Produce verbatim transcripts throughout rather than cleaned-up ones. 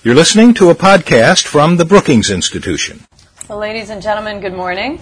You're listening to a podcast from the Brookings Institution. Well, ladies and gentlemen, good morning.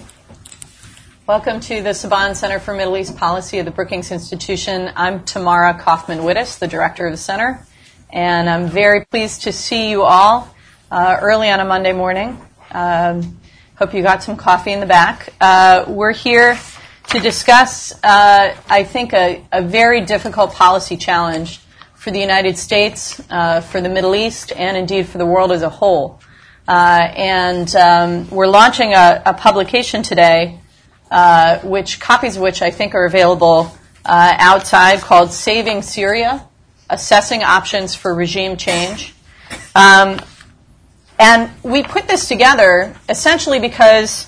Welcome to the Saban Center for Middle East Policy of the Brookings Institution. I'm Tamara Kaufman-Wittes, the director of the center, and I'm very pleased to see you all uh, early on a Monday morning. Um, hope you got some coffee in the back. Uh, we're here to discuss, uh, I think, a, a very difficult policy challenge for the United States, uh, for the Middle East, and indeed for the world as a whole. Uh, and um, we're launching a, a publication today, uh, which copies of which I think are available uh, outside, called Saving Syria, Assessing Options for Regime Change. Um, and we put this together essentially because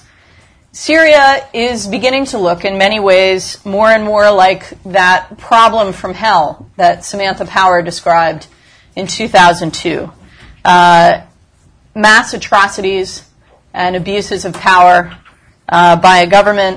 Syria is beginning to look in many ways more and more like that problem from hell that Samantha Power described in two thousand two. Uh, mass atrocities and abuses of power uh, by a government,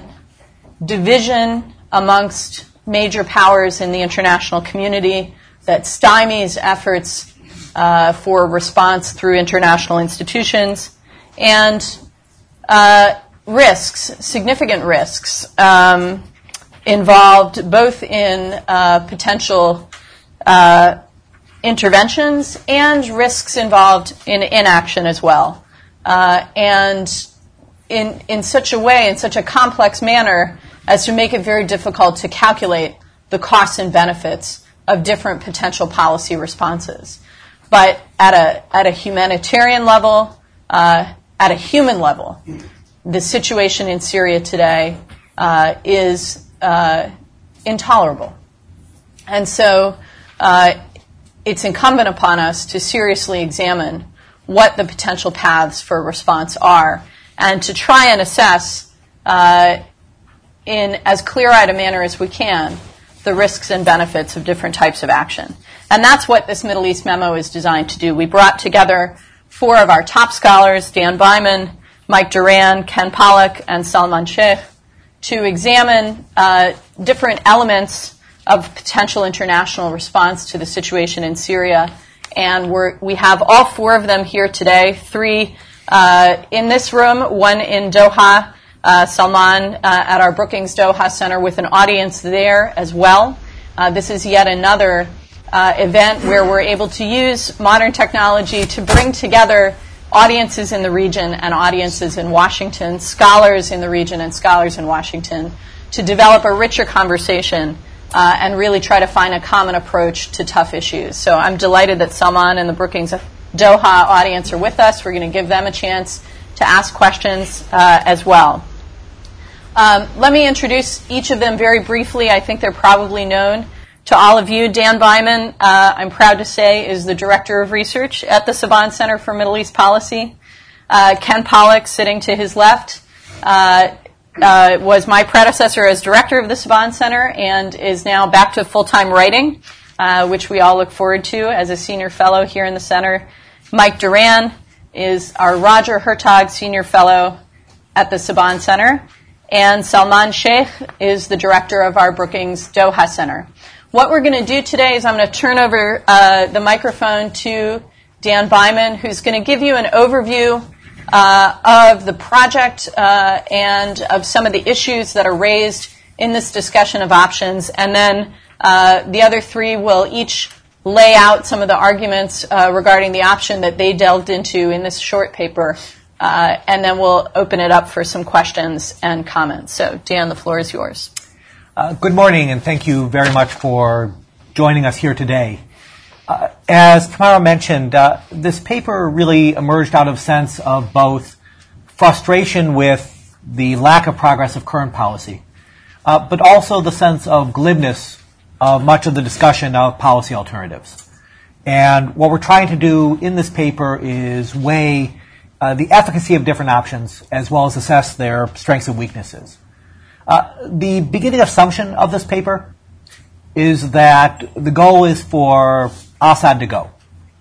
division amongst major powers in the international community that stymies efforts uh, for response through international institutions, and uh, risks, significant risks, um, involved both in uh, potential uh, interventions and risks involved in inaction as well. Uh, and in in such a way, in such a complex manner, as to make it very difficult to calculate the costs and benefits of different potential policy responses. But at a at a humanitarian level, uh, at a human level, the situation in Syria today uh, is uh, intolerable. And so uh, it's incumbent upon us to seriously examine what the potential paths for response are and to try and assess uh, in as clear-eyed a manner as we can the risks and benefits of different types of action. And that's what this Middle East memo is designed to do. We brought together four of our top scholars, Dan Byman, Mike Duran, Ken Pollack, and Salman Sheikh, to examine uh, different elements of potential international response to the situation in Syria. And we're, we have all four of them here today, three uh, in this room, one in Doha, uh, Salman uh, at our Brookings Doha Center with an audience there as well. Uh, this is yet another uh, event where we're able to use modern technology to bring together audiences in the region and audiences in Washington, scholars in the region and scholars in Washington, to develop a richer conversation uh, and really try to find a common approach to tough issues. So I'm delighted that Salman and the Brookings Doha audience are with us. We're going to give them a chance to ask questions uh, as well. Um, let me introduce each of them very briefly. I think they're probably known to all of you. Dan Byman, uh, I'm proud to say, is the Director of Research at the Saban Center for Middle East Policy. Uh, Ken Pollack, sitting to his left, uh, uh, was my predecessor as Director of the Saban Center and is now back to full-time writing, uh, which we all look forward to as a Senior Fellow here in the Center. Mike Duran is our Roger Hertog Senior Fellow at the Saban Center. And Salman Sheikh is the Director of our Brookings Doha Center. What we're going to do today is I'm going to turn over uh, the microphone to Dan Byman, who's going to give you an overview uh, of the project uh, and of some of the issues that are raised in this discussion of options. And then uh, the other three will each lay out some of the arguments uh, regarding the option that they delved into in this short paper. Uh, and then we'll open it up for some questions and comments. So, Dan, the floor is yours. Uh, good morning, and thank you very much for joining us here today. Uh, as Tamara mentioned, uh, this paper really emerged out of a sense of both frustration with the lack of progress of current policy, uh, but also the sense of glibness of much of the discussion of policy alternatives. And what we're trying to do in this paper is weigh uh, the efficacy of different options as well as assess their strengths and weaknesses. Uh, the beginning assumption of this paper is that the goal is for Assad to go.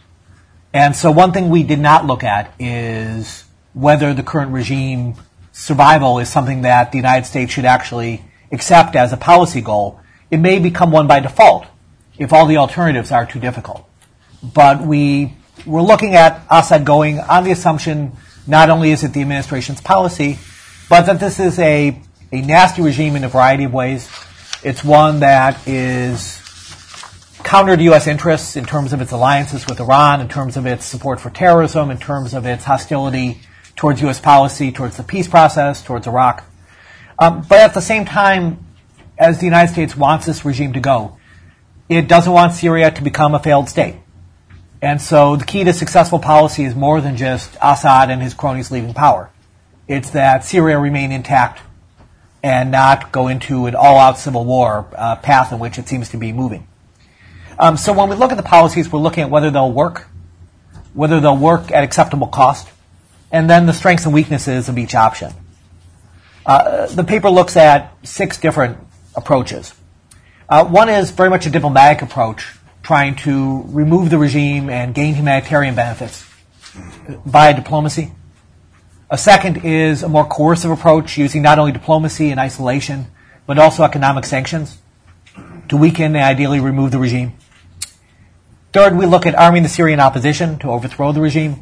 And so one thing we did not look at is whether the current regime survival is something that the United States should actually accept as a policy goal. It may become one by default if all the alternatives are too difficult. But we we're looking at Assad going on the assumption not only is it the administration's policy, but that this is a, a nasty regime in a variety of ways. It's one that is counter to U S interests in terms of its alliances with Iran, in terms of its support for terrorism, in terms of its hostility towards U S policy, towards the peace process, towards Iraq. Um, but at the same time, as the United States wants this regime to go, it doesn't want Syria to become a failed state. And so the key to successful policy is more than just Assad and his cronies leaving power. It's that Syria remain intact and not go into an all-out civil war uh, path in which it seems to be moving. Um, so when we look at the policies, we're looking at whether they'll work, whether they'll work at acceptable cost, and then the strengths and weaknesses of each option. Uh, the paper looks at six different approaches. Uh, one is very much a diplomatic approach, trying to remove the regime and gain humanitarian benefits via diplomacy. A second is a more coercive approach, using not only diplomacy and isolation, but also economic sanctions to weaken and ideally remove the regime. Third, we look at arming the Syrian opposition to overthrow the regime.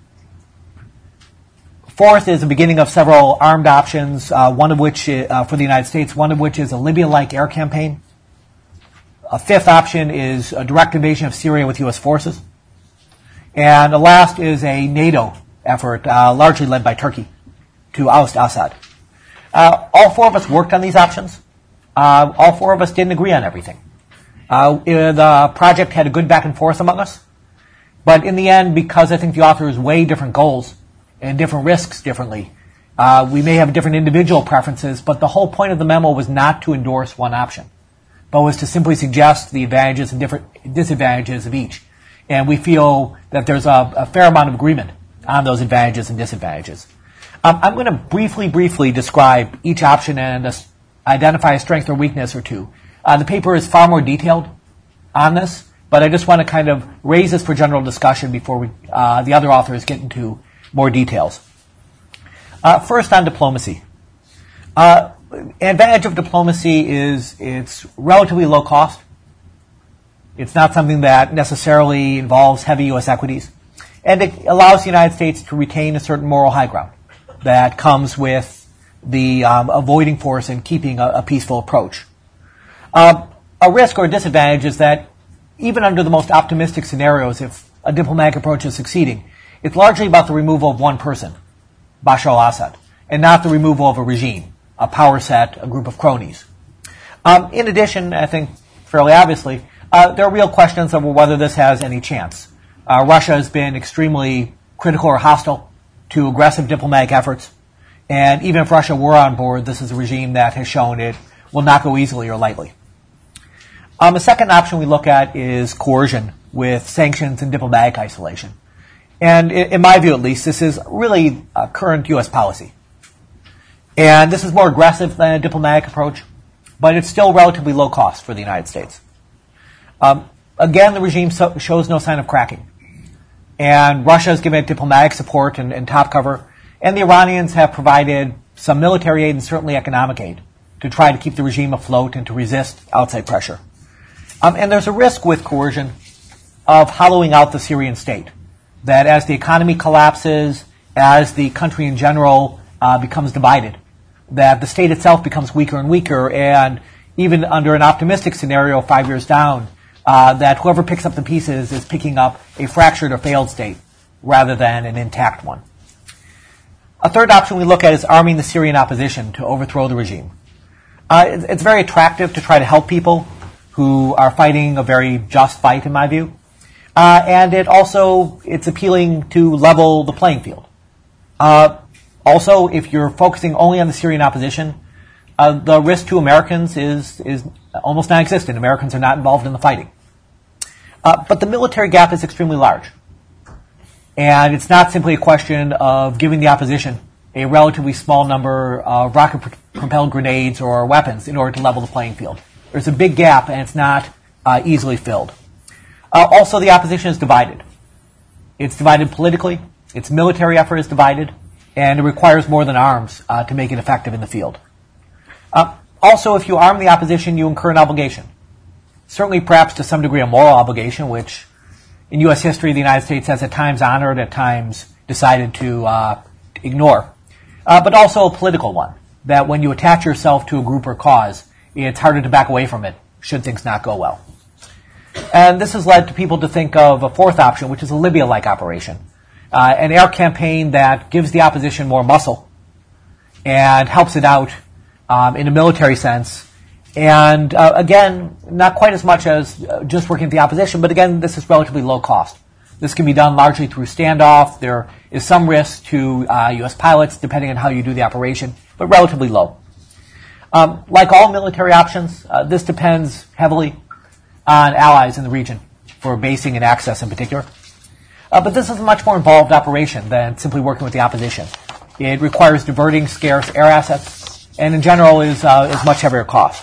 Fourth is the beginning of several armed options, uh, one of which, uh, for the United States, one of which is a Libya-like air campaign. A fifth option is a direct invasion of Syria with U S forces. And the last is a NATO effort, uh, largely led by Turkey, to oust Assad. Uh, all four of us worked on these options. Uh, all four of us didn't agree on everything. Uh, the project had a good back and forth among us. But in the end, because I think the authors weigh different goals and different risks differently, uh, we may have different individual preferences, but the whole point of the memo was not to endorse one option, but was to simply suggest the advantages and different disadvantages of each. And we feel that there's a, a fair amount of agreement on those advantages and disadvantages. Um, I'm going to briefly, briefly describe each option and uh, identify a strength or weakness or two. Uh, the paper is far more detailed on this, but I just want to kind of raise this for general discussion before we, uh, the other authors get into more details. Uh, first, on diplomacy. Uh, advantage of diplomacy is it's relatively low cost. It's not something that necessarily involves heavy U S equities. And it allows the United States to retain a certain moral high ground that comes with the um, avoiding force and keeping a, a peaceful approach. Uh, a risk or a disadvantage is that even under the most optimistic scenarios, if a diplomatic approach is succeeding, it's largely about the removal of one person, Bashar al-Assad, and not the removal of a regime, a power set, a group of cronies. Um, in addition, I think fairly obviously, uh, there are real questions over whether this has any chance. Uh, Russia has been extremely critical or hostile to aggressive diplomatic efforts, and even if Russia were on board, this is a regime that has shown it will not go easily or lightly. Um, the second option we look at is coercion with sanctions and diplomatic isolation. And in my view, at least, this is really a current U S policy. And this is more aggressive than a diplomatic approach, but it's still relatively low cost for the United States. Um, again, the regime so- shows no sign of cracking. And Russia has given it diplomatic support and, and top cover, and the Iranians have provided some military aid and certainly economic aid to try to keep the regime afloat and to resist outside pressure. Um, and there's a risk with coercion of hollowing out the Syrian state, that as the economy collapses, as the country in general uh, becomes divided, that the state itself becomes weaker and weaker, and even under an optimistic scenario five years down, uh, that whoever picks up the pieces is picking up a fractured or failed state rather than an intact one. A third option we look at is arming the Syrian opposition to overthrow the regime. Uh, it's, it's very attractive to try to help people who are fighting a very just fight, in my view. Uh, and it also, it's appealing to level the playing field. Uh, also, if you're focusing only on the Syrian opposition, uh, the risk to Americans is, is almost non-existent. Americans are not involved in the fighting. Uh, but the military gap is extremely large. And it's not simply a question of giving the opposition a relatively small number of rocket-propelled grenades or weapons in order to level the playing field. There's a big gap, and it's not uh, easily filled. Uh, also, the opposition is divided. It's divided politically, its military effort is divided, and it requires more than arms uh, to make it effective in the field. Uh, also, if you arm the opposition, you incur an obligation. Certainly, perhaps to some degree, a moral obligation, which in U S history the United States has at times honored, at times decided to uh, ignore, uh, but also a political one, that when you attach yourself to a group or cause, it's harder to back away from it should things not go well. And this has led to people to think of a fourth option, which is a Libya-like operation, uh, an air campaign that gives the opposition more muscle and helps it out um, in a military sense. And uh, again, not quite as much as uh, just working with the opposition, but again, this is relatively low cost. This can be done largely through standoff. There is some risk to uh, U S pilots, depending on how you do the operation, but relatively low. Um, like all military options, uh, this depends heavily on allies in the region for basing and access in particular. Uh, but this is a much more involved operation than simply working with the opposition. It requires diverting scarce air assets, and in general is, uh, is much heavier cost.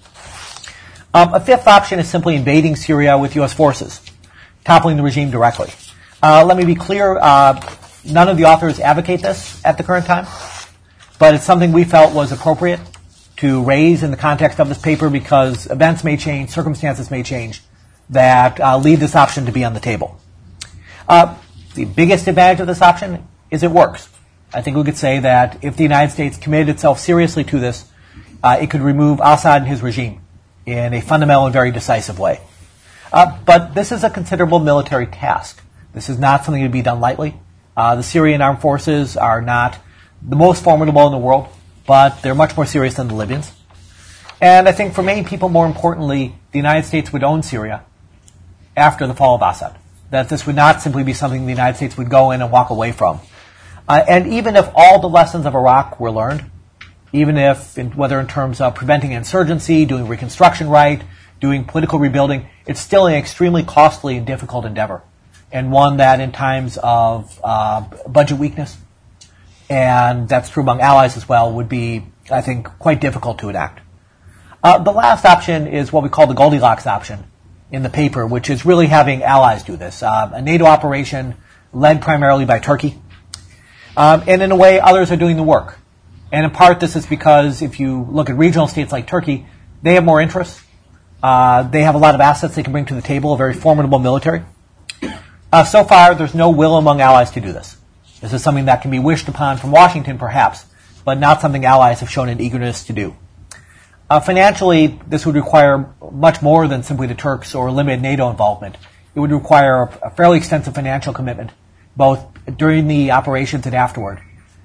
Um, a fifth option is simply invading Syria with U S forces, toppling the regime directly. Uh, let me be clear, uh, none of the authors advocate this at the current time, but it's something we felt was appropriate to raise in the context of this paper because events may change, circumstances may change that uh, lead this option to be on the table. Uh, the biggest advantage of this option is it works. I think we could say that if the United States committed itself seriously to this, uh, it could remove Assad and his regime in a fundamental and very decisive way. Uh, but this is a considerable military task. This is not something to be done lightly. Uh, the Syrian armed forces are not the most formidable in the world, but they're much more serious than the Libyans. And I think for many people, more importantly, the United States would own Syria after the fall of Assad. That this would not simply be something the United States would go in and walk away from. Uh, and even if all the lessons of Iraq were learned, even if, in, whether in terms of preventing insurgency, doing reconstruction right, doing political rebuilding, it's still an extremely costly and difficult endeavor, and one that in times of uh, budget weakness, and that's true among allies as well, would be, I think, quite difficult to enact. Uh, the last option is what we call the Goldilocks option in the paper, which is really having allies do this. Uh, a NATO operation led primarily by Turkey. Um, and in a way, others are doing the work. And in part, this is because if you look at regional states like Turkey, they have more interests. Uh, they have a lot of assets they can bring to the table, a very formidable military. Uh, so far, there's no will among allies to do this. This is something that can be wished upon from Washington, perhaps, but not something allies have shown an eagerness to do. Uh, financially, this would require much more than simply the Turks or limited NATO involvement. It would require a, a fairly extensive financial commitment, both during the operations and afterward.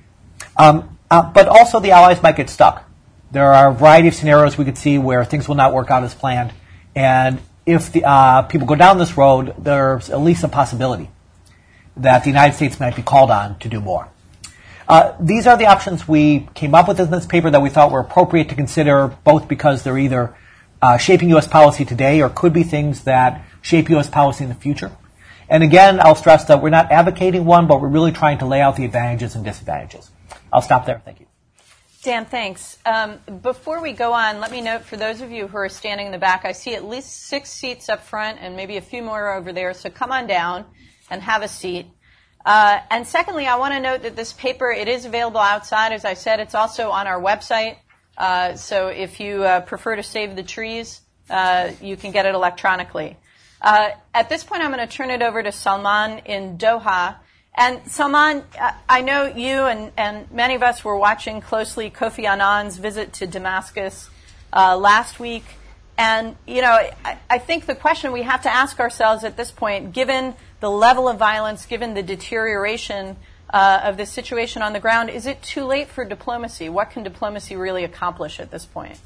Um, uh, but also the allies might get stuck. There are a variety of scenarios we could see where things will not work out as planned. And if the, uh, people go down this road, there's at least a possibility that the United States might be called on to do more. Uh, these are the options we came up with in this paper that we thought were appropriate to consider, both because they're either uh, shaping U S policy today or could be things that shape U S policy in the future. And again, I'll stress that we're not advocating one, but we're really trying to lay out the advantages and disadvantages. I'll stop there. Thank you. Dan, thanks. Um, before we go on, let me note for those of you who are standing in the back, I see at least six seats up front and maybe a few more over there, so come on down and have a seat. Uh, and secondly, I want to note that this paper, it is available outside. As I said, it's also on our website. Uh, so if you uh, prefer to save the trees, uh, you can get it electronically. Uh, at this point, I'm going to turn it over to Salman in Doha. And Salman, I know you and, and many of us were watching closely Kofi Annan's visit to Damascus uh, last week. And, you know, I, I think the question we have to ask ourselves at this point, given the level of violence, given the deterioration uh, of the situation on the ground, is it too late for diplomacy? What can diplomacy really accomplish at this point?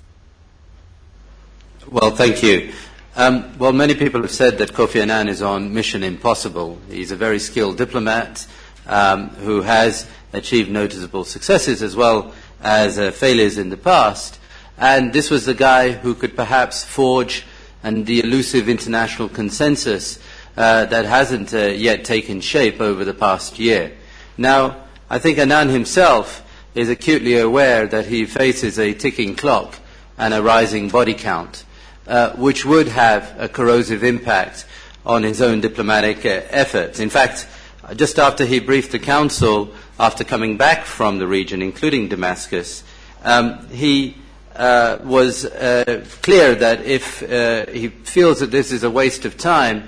Well, thank you. Um, well, many people have said that Kofi Annan is on mission impossible. He's a very skilled diplomat um, who has achieved noticeable successes as well as uh, failures in the past. And this was the guy who could perhaps forge and the elusive international consensus uh, that hasn't uh, yet taken shape over the past year. Now, I think Annan himself is acutely aware that he faces a ticking clock and a rising body count, uh, which would have a corrosive impact on his own diplomatic uh, efforts. In fact, just after he briefed the Council, after coming back from the region, including Damascus, um, he uh, was uh, clear that if uh, he feels that this is a waste of time,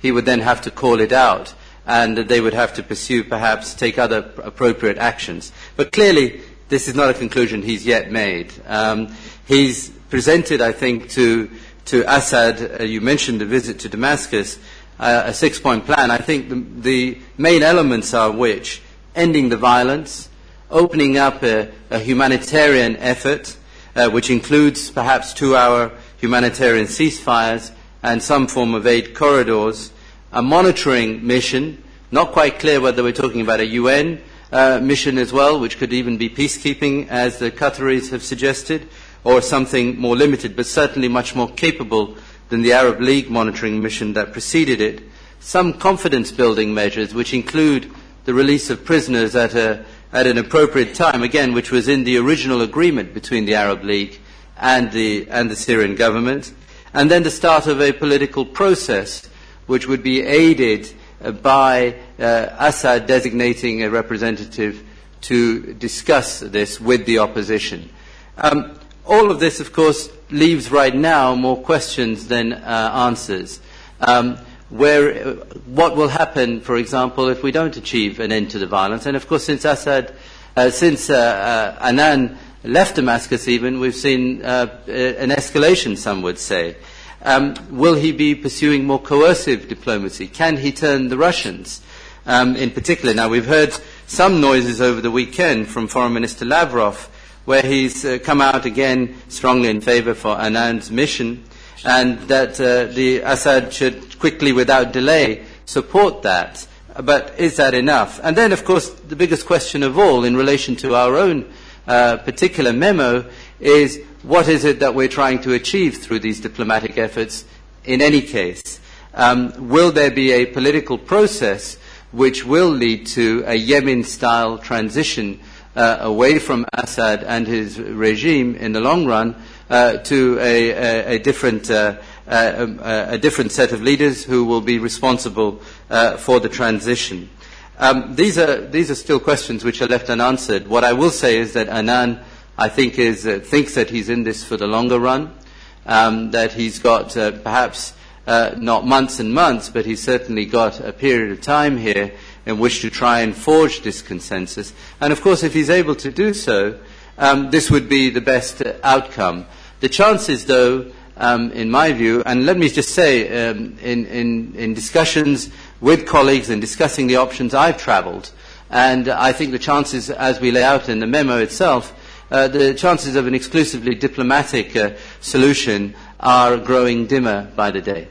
he would then have to call it out, and they would have to pursue, perhaps, take other appropriate actions. But clearly, this is not a conclusion he's yet made. Um, he's presented, I think, to, to Assad, uh, you mentioned the visit to Damascus, uh, a six-point plan. I think the, the main elements are which? Ending the violence, opening up a, a humanitarian effort, uh, which includes perhaps two-hour humanitarian ceasefires and some form of aid corridors, a monitoring mission, not quite clear whether we're talking about a U N uh, mission as well, which could even be peacekeeping, as the Qataris have suggested, or something more limited, but certainly much more capable than the Arab League monitoring mission that preceded it. Some confidence-building measures, which include the release of prisoners at a at an appropriate time, again, which was in the original agreement between the Arab League and the, and the Syrian government, and then the start of a political process which would be aided uh, by uh, Assad designating a representative to discuss this with the opposition. Um, all of this, of course, leaves right now more questions than uh, answers. Um, Where, uh, what will happen, for example, if we don't achieve an end to the violence? And of course, since Assad, uh, since uh, uh, Annan left Damascus even, we've seen uh, an escalation, some would say. Um, will he be pursuing more coercive diplomacy? Can he turn the Russians, um, in particular? Now, we've heard some noises over the weekend from Foreign Minister Lavrov, where he's uh, come out again strongly in favor for Annan's mission, and that uh, the Assad should quickly, without delay, support that. But is that enough? And then, of course, the biggest question of all in relation to our own uh, particular memo is, what is it that we're trying to achieve through these diplomatic efforts in any case? Um, will there be a political process which will lead to a Yemen-style transition uh, away from Assad and his regime in the long run uh, to a, a, a different uh, Uh, a, a different set of leaders who will be responsible uh, for the transition. Um, these are these are still questions which are left unanswered. What I will say is that Annan, I think, is uh, thinks that he's in this for the longer run, um, that he's got uh, perhaps uh, not months and months, but he's certainly got a period of time here in which to try and forge this consensus. And of course, if he's able to do so, um, this would be the best uh, outcome. The chances, though, Um, in my view, and let me just say, um, in, in, in discussions with colleagues and discussing the options, I've travelled, and I think the chances, as we lay out in the memo itself, uh, the chances of an exclusively diplomatic uh, solution are growing dimmer by the day.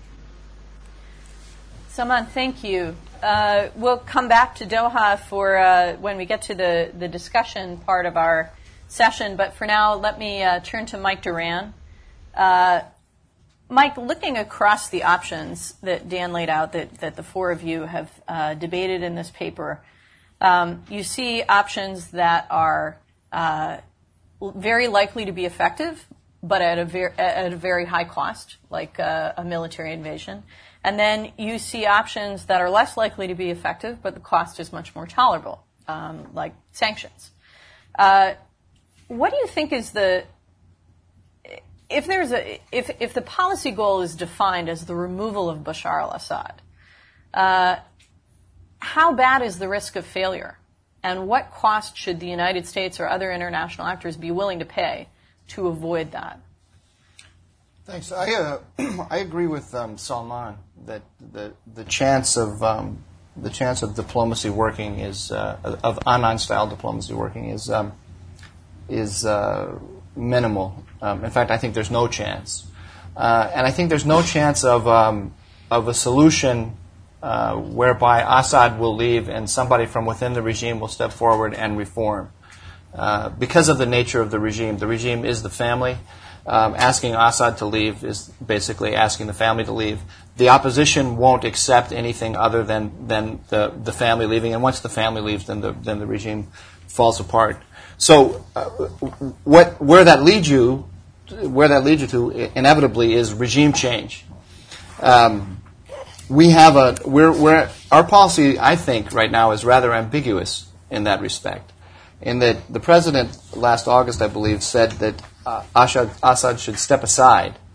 Salman, thank you. Uh, we'll come back to Doha for uh, when we get to the, the discussion part of our session, but for now, let me uh, turn to Mike Doran. Uh, Mike, looking across the options that Dan laid out, that, that the four of you have uh, debated in this paper, um, you see options that are uh, very likely to be effective, but at a, ver- at a very high cost, like uh, a military invasion. And then you see options that are less likely to be effective, but the cost is much more tolerable, um, like sanctions. Uh, what do you think is the If there's a, if, if the policy goal is defined as the removal of Bashar al-Assad, uh, how bad is the risk of failure? And what cost should the United States or other international actors be willing to pay to avoid that? Thanks. I, uh, I agree with um, Salman that the, the chance of, um, the chance of diplomacy working is, uh, of Annan-style diplomacy working is, um, is, uh, minimal. Um, in fact, I think there's no chance, uh, and I think there's no chance of um, of a solution uh, whereby Assad will leave and somebody from within the regime will step forward and reform. Uh, because of the nature of the regime, the regime is the family. Um, asking Assad to leave is basically asking the family to leave. The opposition won't accept anything other than than the the family leaving, and once the family leaves, then the then the regime falls apart. So, uh, what where that leads you, where that leads you to, inevitably, is regime change. Um, we have a we're we're our policy, I think, right now is rather ambiguous in that respect. In that the president last August, I believe, said that uh, Assad, Assad should step aside,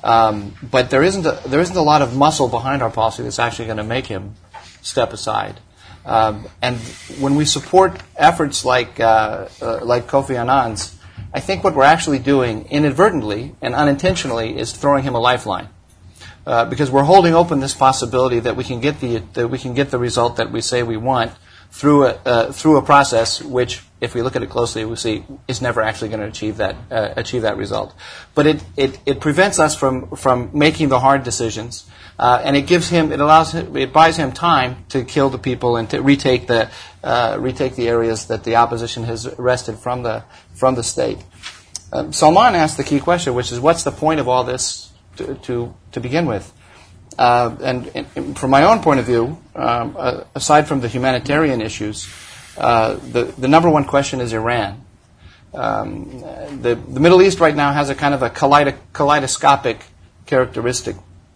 Um, but there isn't a, there isn't a lot of muscle behind our policy that's actually going to make him step aside. Um, and when we support efforts like uh, uh, like Kofi Annan's, I think what we're actually doing inadvertently and unintentionally is throwing him a lifeline, uh, because we're holding open this possibility that we can get the that we can get the result that we say we want through a uh, through a process which, if we look at it closely, we see is never actually going to achieve that uh, achieve that result. But it, it, it prevents us from from making the hard decisions, uh, and it gives him it allows him, it buys him time to kill the people and to retake the uh, retake the areas that the opposition has wrested from the from the state. Um, Salman asked the key question, which is what's the point of all this to to, to begin with? Uh, and, and from my own point of view, um, uh, aside from the humanitarian issues, uh, the, the number one question is Iran. Um, the, the Middle East right now has a kind of a kaleido- kaleidoscopic characteristic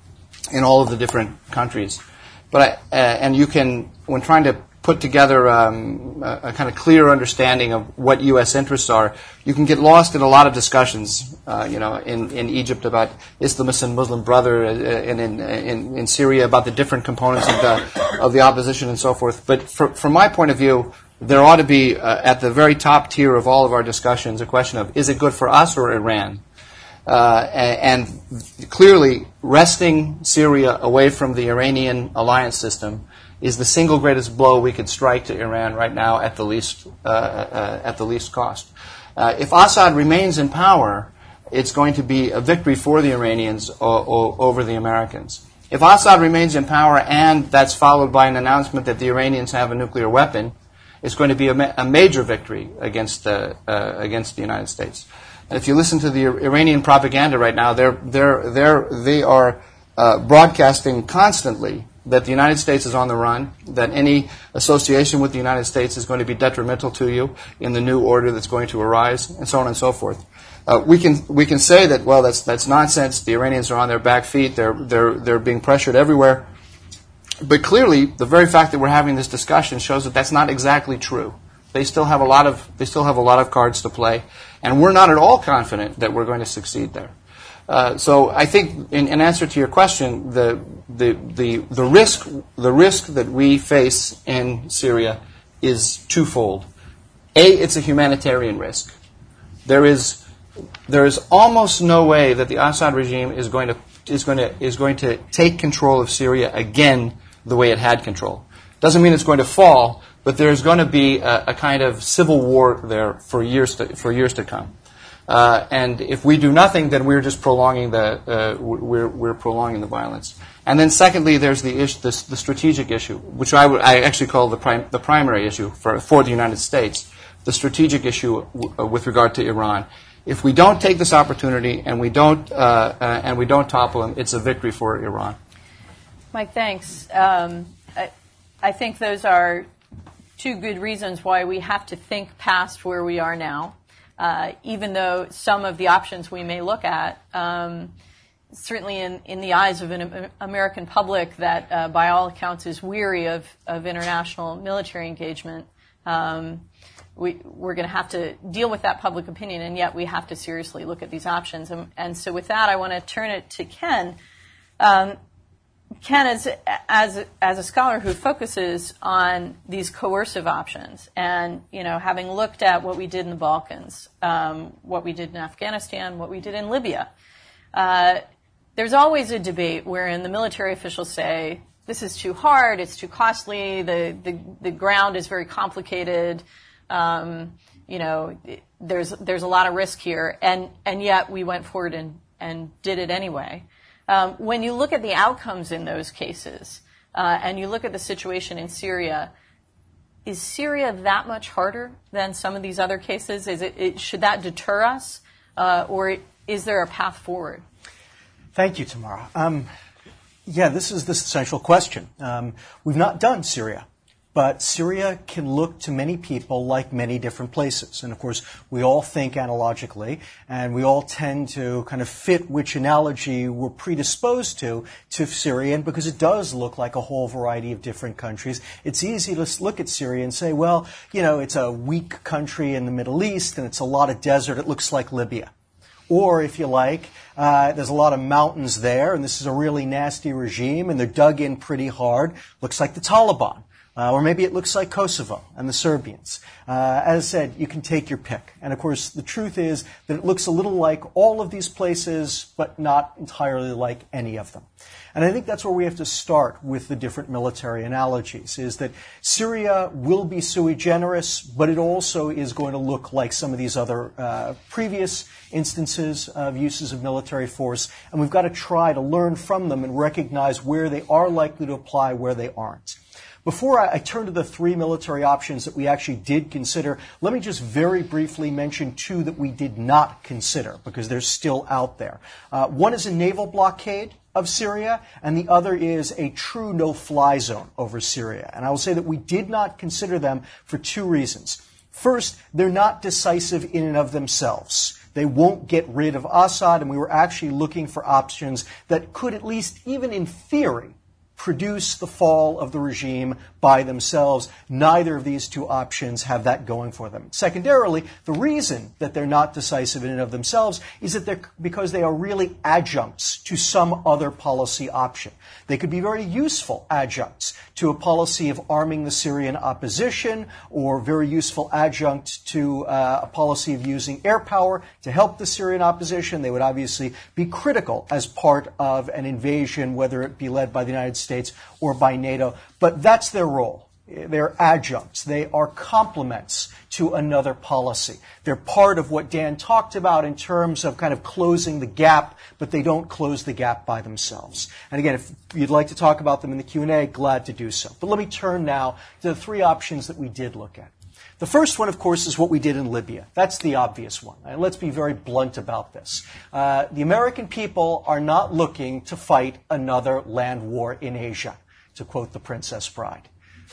in all of the different countries. But I, uh, and you can, when trying to put together um, a, a kind of clear understanding of what U S interests are, you can get lost in a lot of discussions, uh, you know, in, in Egypt about Islamist and Muslim brother, uh, and in, in in Syria about the different components of the of the opposition and so forth. But for, from my point of view, there ought to be uh, at the very top tier of all of our discussions a question of, is it good for us or Iran? Uh, and, and clearly, wresting Syria away from the Iranian alliance system is the single greatest blow we could strike to Iran right now at the least uh, uh, at the least cost. Uh, if Assad remains in power, it's going to be a victory for the Iranians o- o- over the Americans. If Assad remains in power and that's followed by an announcement that the Iranians have a nuclear weapon, it's going to be a, ma- a major victory against the uh, against the United States. And if you listen to the Iranian propaganda right now, they're they're they're they are uh, broadcasting constantly that the United States is on the run, that any association with the United States is going to be detrimental to you in the new order that's going to arise, and so on and so forth. Uh, we can we can say that, well, that's that's nonsense. The Iranians are on their back feet. They're they're they're being pressured everywhere. But clearly, the very fact that we're having this discussion shows that that's not exactly true. They still have a lot of they still have a lot of cards to play, and we're not at all confident that we're going to succeed there. Uh, so I think, in, in answer to your question, the, the the the risk the risk that we face in Syria is twofold. A, it's a humanitarian risk. There is there is almost no way that the Assad regime is going to is going to is going to take control of Syria again the way it had control. Doesn't mean it's going to fall, but there's going to be a, a kind of civil war there for years to, for years to come. Uh, and if we do nothing, then we're just prolonging the uh, we're we're prolonging the violence. And then, secondly, there's the issue, the, the strategic issue, which I would I actually call the prim, the primary issue for for the United States, the strategic issue w- uh, with regard to Iran. If we don't take this opportunity and we don't uh, uh, and we don't topple them, it's a victory for Iran. Mike, thanks. Um, I, I think those are two good reasons why we have to think past where we are now. Uh, even though some of the options we may look at, um, certainly in, in the eyes of an American public that, uh, by all accounts, is weary of, of international military engagement, um, we, we're going to have to deal with that public opinion, and yet we have to seriously look at these options. And, and so with that, I want to turn it to Ken. Um, Ken, as, as, as a scholar who focuses on these coercive options and, you know, having looked at what we did in the Balkans, um, what we did in Afghanistan, what we did in Libya, uh, there's always a debate wherein the military officials say, this is too hard, it's too costly, the, the, the ground is very complicated, um, you know, there's, there's a lot of risk here, and, and yet we went forward and, and did it anyway. Um, when you look at the outcomes in those cases, uh, and you look at the situation in Syria, is Syria that much harder than some of these other cases? Is it, it should that deter us, uh, or is there a path forward? Thank you, Tamara. Um, yeah, this is the essential question. Um, we've not done Syria. But Syria can look to many people like many different places. And, of course, we all think analogically, and we all tend to kind of fit which analogy we're predisposed to to Syria. And because it does look like a whole variety of different countries, it's easy to look at Syria and say, well, you know, it's a weak country in the Middle East, and it's a lot of desert. It looks like Libya. Or, if you like, uh, there's a lot of mountains there, and this is a really nasty regime, and they're dug in pretty hard. Looks like the Taliban. Uh, or maybe it looks like Kosovo and the Serbians. Uh, as I said, you can take your pick. And of course, the truth is that it looks a little like all of these places, but not entirely like any of them. And I think that's where we have to start with the different military analogies, is that Syria will be sui generis, but it also is going to look like some of these other uh, previous instances of uses of military force. And we've got to try to learn from them and recognize where they are likely to apply, where they aren't. Before I turn to the three military options that we actually did consider, let me just very briefly mention two that we did not consider, because they're still out there. Uh, one is a naval blockade of Syria, and the other is a true no-fly zone over Syria. And I will say that we did not consider them for two reasons. First, they're not decisive in and of themselves. They won't get rid of Assad, and we were actually looking for options that could, at least even in theory, produce the fall of the regime by themselves. Neither of these two options have that going for them. Secondarily, the reason that they're not decisive in and of themselves is that they're because they are really adjuncts to some other policy option. They could be very useful adjuncts to a policy of arming the Syrian opposition, or very useful adjunct to uh, a policy of using air power to help the Syrian opposition. They would obviously be critical as part of an invasion, whether it be led by the United States or by NATO. But that's their role. They're adjuncts. They are complements to another policy. They're part of what Dan talked about in terms of kind of closing the gap, but they don't close the gap by themselves. And again, if you'd like to talk about them in the Q and A, glad to do so. But let me turn now to the three options that we did look at. The first one, of course, is what we did in Libya. That's the obvious one. And let's be very blunt about this. Uh, the American people are not looking to fight another land war in Asia, to quote the Princess Bride.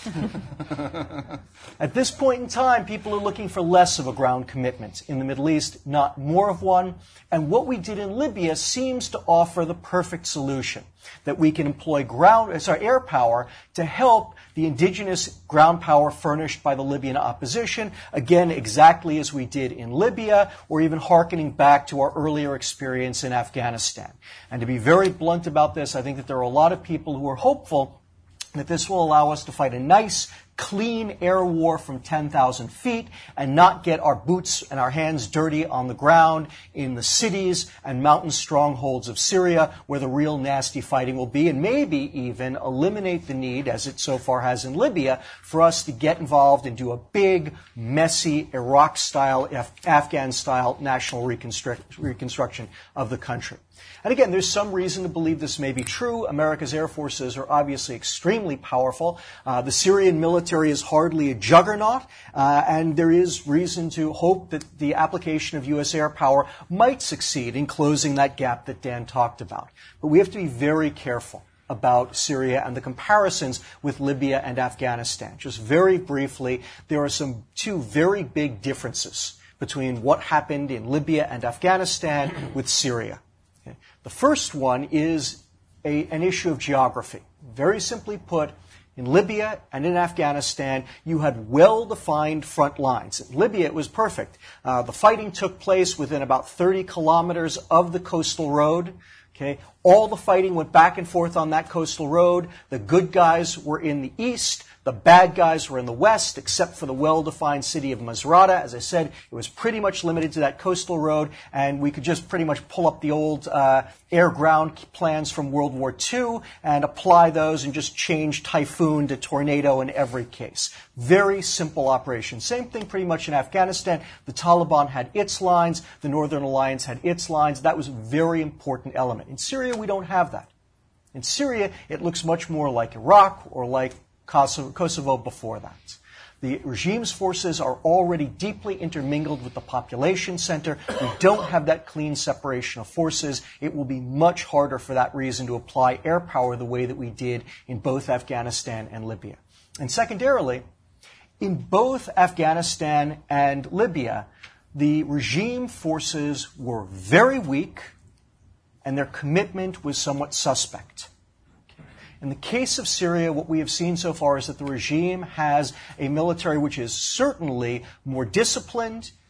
At this point in time, people are looking for less of a ground commitment in the Middle East, not more of one. And what we did in Libya seems to offer the perfect solution, that we can employ ground, sorry, air power to help the indigenous ground power furnished by the Libyan opposition, again, exactly as we did in Libya, or even hearkening back to our earlier experience in Afghanistan. And to be very blunt about this, I think that there are a lot of people who are hopeful that this will allow us to fight a nice, clean air war from ten thousand feet and not get our boots and our hands dirty on the ground in the cities and mountain strongholds of Syria, where the real nasty fighting will be, and maybe even eliminate the need, as it so far has in Libya, for us to get involved and do a big, messy, Iraq-style, Af- Afghan-style national reconstruct- reconstruction of the country. And again, there's some reason to believe this may be true. America's air forces are obviously extremely powerful. Uh, the Syrian military is hardly a juggernaut, uh, and there is reason to hope that the application of U S air power might succeed in closing that gap that Dan talked about. But we have to be very careful about Syria and the comparisons with Libya and Afghanistan. Just very briefly, there are some two very big differences between what happened in Libya and Afghanistan with Syria. Okay. The first one is a, an issue of geography. Very simply put, in Libya and in Afghanistan, you had well-defined front lines. In Libya, it was perfect. Uh, the fighting took place within about thirty kilometers of the coastal road. Okay. All the fighting went back and forth on that coastal road. The good guys were in the east. The bad guys were in the west, except for the well-defined city of Masrata. As I said, it was pretty much limited to that coastal road, and we could just pretty much pull up the old uh, air-ground plans from World War Two and apply those and just change typhoon to tornado in every case. Very simple operation. Same thing pretty much in Afghanistan. The Taliban had its lines. The Northern Alliance had its lines. That was a very important element. In Syria, we don't have that. In Syria, it looks much more like Iraq or like Kosovo before that. The regime's forces are already deeply intermingled with the population center. We don't have that clean separation of forces. It will be much harder for that reason to apply air power the way that we did in both Afghanistan and Libya. And secondarily, in both Afghanistan and Libya, the regime forces were very weak and their commitment was somewhat suspect. In the case of Syria, what we have seen so far is that the regime has a military which is certainly more disciplined,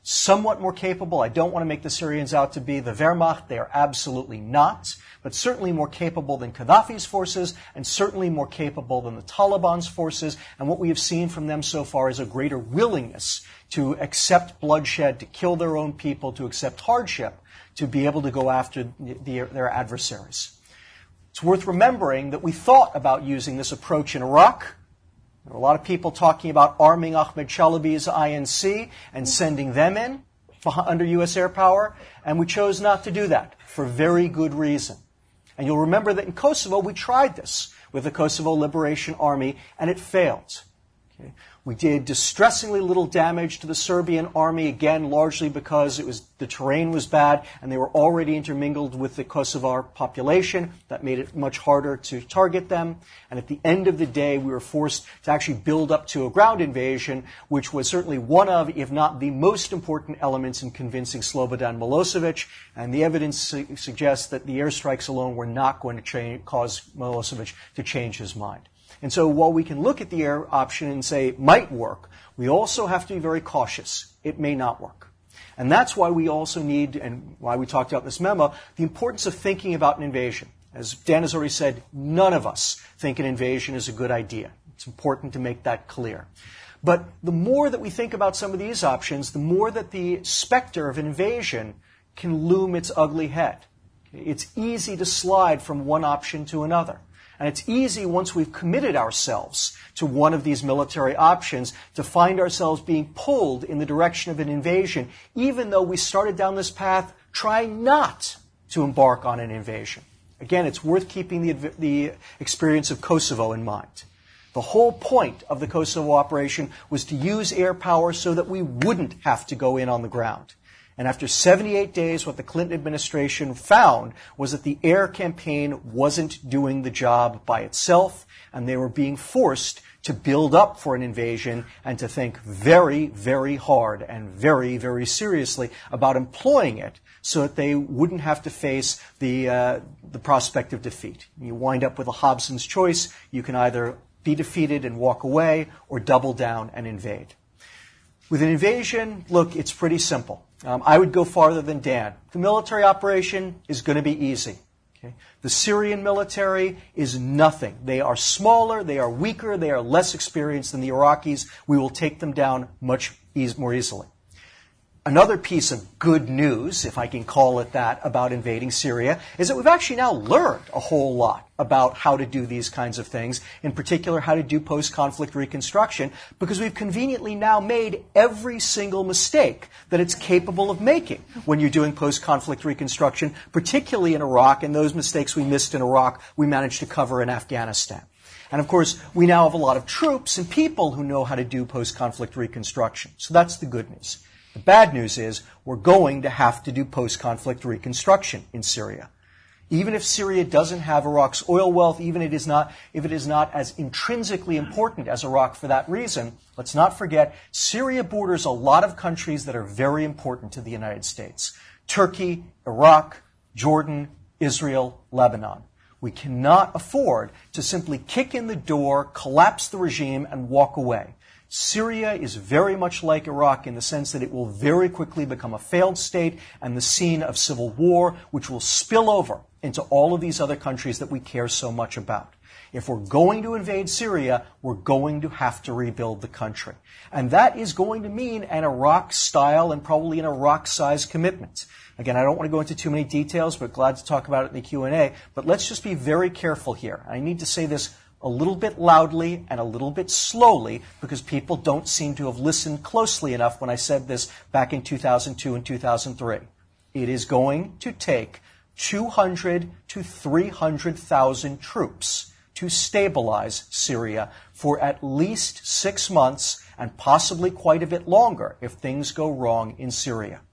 somewhat more capable. I don't want to make the Syrians out to be the Wehrmacht. They are absolutely not, but certainly more capable than Gaddafi's forces and certainly more capable than the Taliban's forces. And what we have seen from them so far is a greater willingness to accept bloodshed, to kill their own people, to accept hardship, to be able to go after the, the, their adversaries. It's worth remembering that we thought about using this approach in Iraq. There were a lot of people talking about arming Ahmed Chalabi's I N C and sending them in under U S air power, and we chose not to do that for very good reason. And you'll remember that in Kosovo, we tried this with the Kosovo Liberation Army, and it failed. Okay? We did distressingly little damage to the Serbian army, again, largely because it was the terrain was bad and they were already intermingled with the Kosovar population. That made it much harder to target them. And at the end of the day, we were forced to actually build up to a ground invasion, which was certainly one of, if not the most important elements in convincing Slobodan Milosevic. And the evidence su- suggests that the airstrikes alone were not going to change, cause Milosevic to change his mind. And so while we can look at the air option and say it might work, we also have to be very cautious. It may not work. And that's why we also need, and why we talked about this memo, the importance of thinking about an invasion. As Dan has already said, none of us think an invasion is a good idea. It's important to make that clear. But the more that we think about some of these options, the more that the specter of an invasion can loom its ugly head. It's easy to slide from one option to another. And it's easy, once we've committed ourselves to one of these military options, to find ourselves being pulled in the direction of an invasion, even though we started down this path trying not to embark on an invasion. Again, it's worth keeping the, the experience of Kosovo in mind. The whole point of the Kosovo operation was to use air power so that we wouldn't have to go in on the ground. And after seventy-eight days, what the Clinton administration found was that the air campaign wasn't doing the job by itself, and they were being forced to build up for an invasion and to think very, very hard and very, very seriously about employing it so that they wouldn't have to face the, uh, the prospect of defeat. You wind up with a Hobson's choice. You can either be defeated and walk away or double down and invade. With an invasion, look, it's pretty simple. Um, I would go farther than Dan. The military operation is going to be easy. Okay? The Syrian military is nothing. They are smaller, they are weaker, they are less experienced than the Iraqis. We will take them down much e- more easily. Another piece of good news, if I can call it that, about invading Syria is that we've actually now learned a whole lot about how to do these kinds of things, in particular how to do post-conflict reconstruction, because we've conveniently now made every single mistake that it's capable of making when you're doing post-conflict reconstruction, particularly in Iraq, and those mistakes we missed in Iraq, we managed to cover in Afghanistan. And of course, we now have a lot of troops and people who know how to do post-conflict reconstruction. So that's the good news. The bad news is we're going to have to do post-conflict reconstruction in Syria. Even if Syria doesn't have Iraq's oil wealth, even if it is not, if it is not as intrinsically important as Iraq for that reason, let's not forget Syria borders a lot of countries that are very important to the United States. Turkey, Iraq, Jordan, Israel, Lebanon. We cannot afford to simply kick in the door, collapse the regime, and walk away. Syria is very much like Iraq in the sense that it will very quickly become a failed state and the scene of civil war, which will spill over into all of these other countries that we care so much about. If we're going to invade Syria, we're going to have to rebuild the country. And that is going to mean an Iraq-style and probably an Iraq-sized commitment. Again, I don't want to go into too many details, but glad to talk about it in the Q and A. But let's just be very careful here. I need to say this a little bit loudly and a little bit slowly because people don't seem to have listened closely enough when I said this back in two thousand two and two thousand three. It is going to take two hundred to three hundred thousand troops to stabilize Syria for at least six months and possibly quite a bit longer if things go wrong in Syria.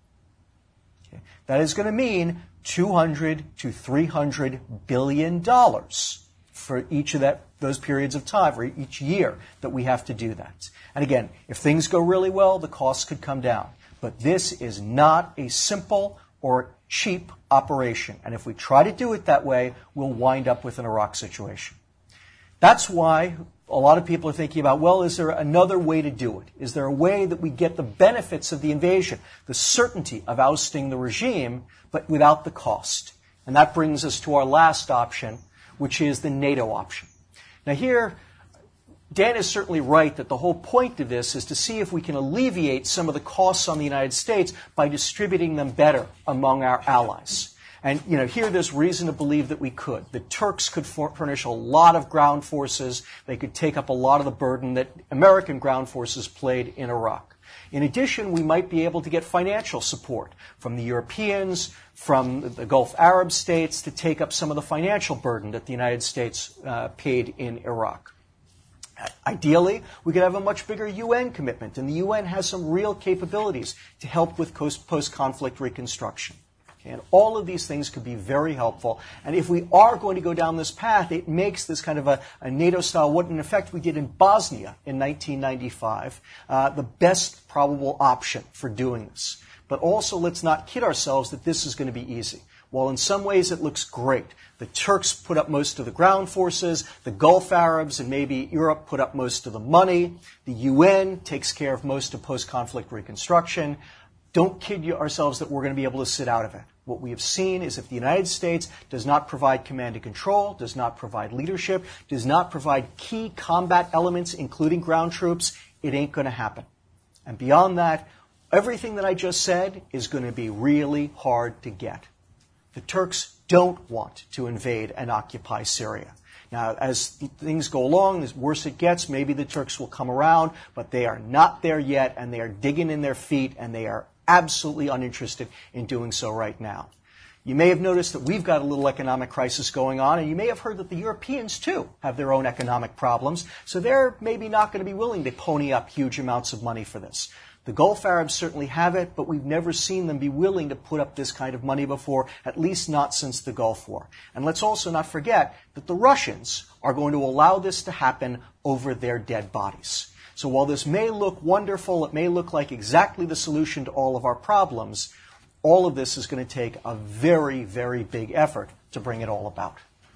Okay. That is going to mean two hundred to three hundred billion dollars for each of that, those periods of time, for each year that we have to do that. And again, if things go really well, the costs could come down. But this is not a simple or cheap operation. And if we try to do it that way, we'll wind up with an Iraq situation. That's why a lot of people are thinking about, well, is there another way to do it? Is there a way that we get the benefits of the invasion, the certainty of ousting the regime, but without the cost? And that brings us to our last option, which is the NATO option. Now here, Dan is certainly right that the whole point of this is to see if we can alleviate some of the costs on the United States by distributing them better among our allies. And, you know, here there's reason to believe that we could. The Turks could furnish a lot of ground forces. They could take up a lot of the burden that American ground forces played in Iraq. In addition, we might be able to get financial support from the Europeans, from the Gulf Arab states to take up some of the financial burden that the United States uh, paid in Iraq. Ideally, we could have a much bigger U N commitment, and the U N has some real capabilities to help with post-conflict reconstruction. And all of these things could be very helpful. And if we are going to go down this path, it makes this kind of a, a NATO-style, what in effect we did in Bosnia in nineteen ninety-five, uh, the best probable option for doing this. But also, let's not kid ourselves that this is going to be easy. While in some ways it looks great, the Turks put up most of the ground forces, the Gulf Arabs and maybe Europe put up most of the money, the U N takes care of most of post-conflict reconstruction. Don't kid ourselves that we're going to be able to sit out of it. What we have seen is if the United States does not provide command and control, does not provide leadership, does not provide key combat elements, including ground troops, it ain't going to happen. And beyond that, everything that I just said is going to be really hard to get. The Turks don't want to invade and occupy Syria. Now, as things go along, the worse it gets, maybe the Turks will come around, but they are not there yet, and they are digging in their feet, and they are absolutely uninterested in doing so right now. You may have noticed that we've got a little economic crisis going on, and you may have heard that the Europeans, too, have their own economic problems, so they're maybe not going to be willing to pony up huge amounts of money for this. The Gulf Arabs certainly have it, but we've never seen them be willing to put up this kind of money before, at least not since the Gulf War. And let's also not forget that the Russians are going to allow this to happen over their dead bodies. So while this may look wonderful, it may look like exactly the solution to all of our problems, all of this is going to take a very, very big effort to bring it all about.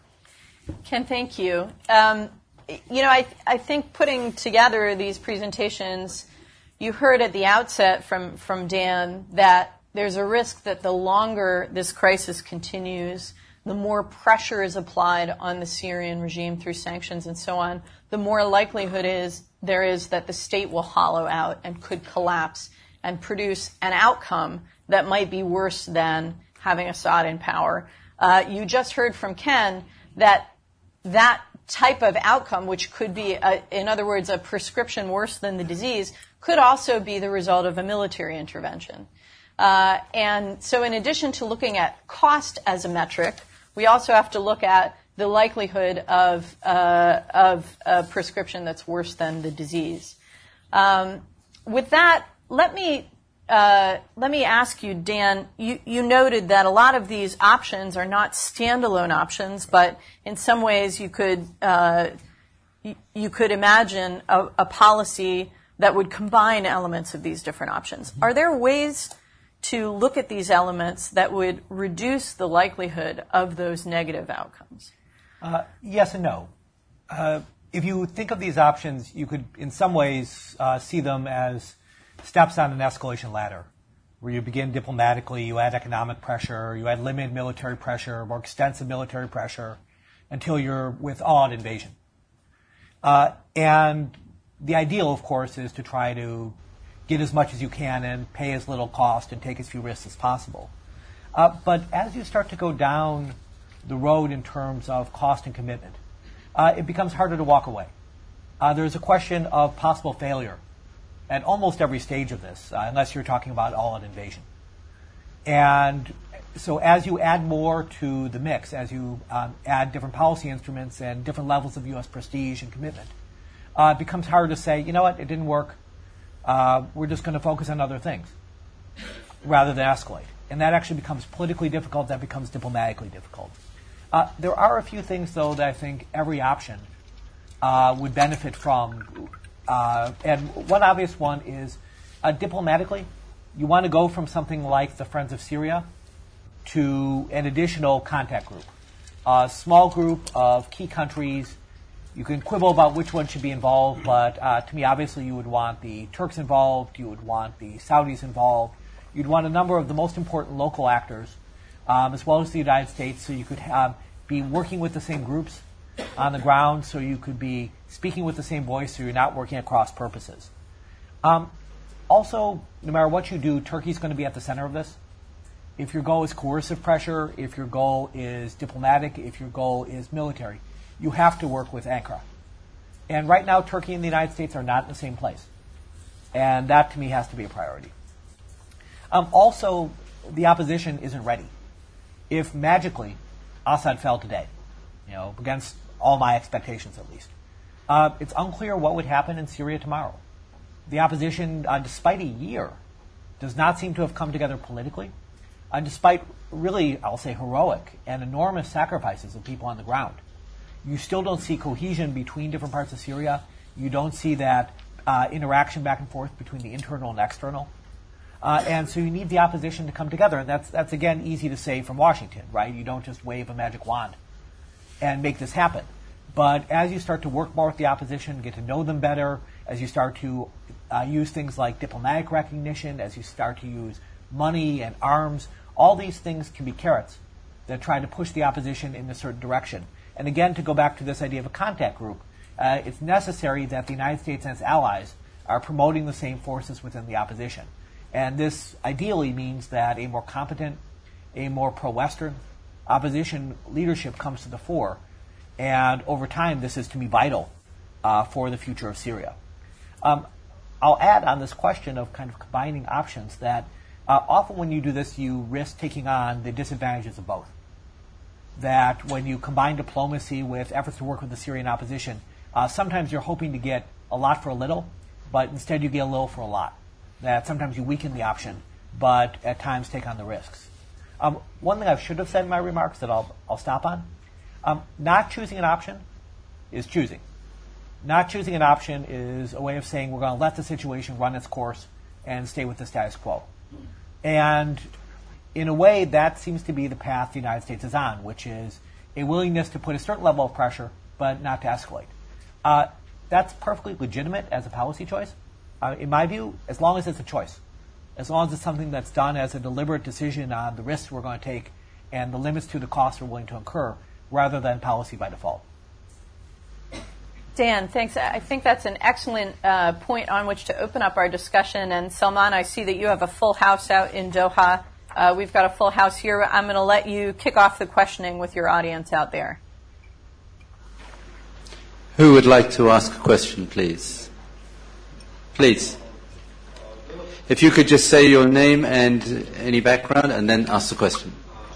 Ken, thank you. Um, you know, I, I think putting together these presentations, you heard at the outset from, from Dan that there's a risk that the longer this crisis continues, the more pressure is applied on the Syrian regime through sanctions and so on, the more likelihood is there is that the state will hollow out and could collapse and produce an outcome that might be worse than having Assad in power. Uh, you just heard from Ken that that type of outcome, which could be, a, in other words, a prescription worse than the disease, could also be the result of a military intervention. Uh, and so in addition to looking at cost as a metric, we also have to look at the likelihood of, uh, of a prescription that's worse than the disease. Um, with that, let me uh, let me ask you, Dan. You, you noted that a lot of these options are not standalone options, but in some ways you could uh, you, you could imagine a, a policy that would combine elements of these different options. Mm-hmm. Are there ways to look at these elements that would reduce the likelihood of those negative outcomes? Uh, yes and no. Uh, if you think of these options, you could, in some ways, uh, see them as steps on an escalation ladder, where you begin diplomatically, you add economic pressure, you add limited military pressure, more extensive military pressure, until you're with all-out invasion. Uh, and the ideal, of course, is to try to get as much as you can and pay as little cost and take as few risks as possible. Uh, but as you start to go down the road in terms of cost and commitment, uh, it becomes harder to walk away. Uh, there's a question of possible failure at almost every stage of this, uh, unless you're talking about all-out invasion. And so as you add more to the mix, as you um, add different policy instruments and different levels of U S prestige and commitment, uh, it becomes harder to say, you know what, it didn't work. Uh, we're just going to focus on other things rather than escalate. And that actually becomes politically difficult. That becomes diplomatically difficult. Uh, there are a few things, though, that I think every option uh, would benefit from. Uh, and one obvious one is uh, diplomatically, you want to go from something like the Friends of Syria to an additional contact group, a small group of key countries You can quibble about which one should be involved, but uh, to me, obviously, you would want the Turks involved, you would want the Saudis involved, you'd want a number of the most important local actors, um, as well as the United States, so you could have, be working with the same groups on the ground, so you could be speaking with the same voice, so you're not working at cross purposes. Um, also, no matter what you do, Turkey's going to be at the center of this. If your goal is coercive pressure, if your goal is diplomatic, if your goal is military, you have to work with Ankara. And right now, Turkey and the United States are not in the same place. And that, to me, has to be a priority. Um, also, the opposition isn't ready. If magically Assad fell today, you know, against all my expectations at least, uh, it's unclear what would happen in Syria tomorrow. The opposition, uh, despite a year, does not seem to have come together politically, uh, despite really, I'll say, heroic and enormous sacrifices of people on the ground. You still don't see cohesion between different parts of Syria. You don't see that uh, interaction back and forth between the internal and external. Uh, and so you need the opposition to come together. And that's, that's, again, easy to say from Washington, right? You don't just wave a magic wand and make this happen. But as you start to work more with the opposition, get to know them better, as you start to uh, use things like diplomatic recognition, as you start to use money and arms, all these things can be carrots that try to push the opposition in a certain direction. And again, to go back to this idea of a contact group, uh, it's necessary that the United States and its allies are promoting the same forces within the opposition. And this ideally means that a more competent, a more pro-Western opposition leadership comes to the fore. And over time, this is to me vital uh, for the future of Syria. Um, I'll add on this question of kind of combining options that uh, often when you do this, you risk taking on the disadvantages of both. That when you combine diplomacy with efforts to work with the Syrian opposition, uh, sometimes you're hoping to get a lot for a little, but instead you get a little for a lot. That sometimes you weaken the option, but at times take on the risks. Um, one thing I should have said in my remarks that I'll, I'll stop on, um, not choosing an option is choosing. Not choosing an option is a way of saying we're going to let the situation run its course and stay with the status quo. And in a way, that seems to be the path the United States is on, which is a willingness to put a certain level of pressure, but not to escalate. Uh, that's perfectly legitimate as a policy choice. Uh, in my view, as long as it's a choice. As long as it's something that's done as a deliberate decision on the risks we're going to take and the limits to the costs we're willing to incur, rather than policy by default. Dan, thanks. I think that's an excellent uh, point on which to open up our discussion. And Salman, I see that you have a full house out in Doha. Uh, we've got a full house here. I'm going to let you kick off the questioning with your audience out there. Who would like to ask a question, please? Please. If you could just say your name and any background and then ask the question.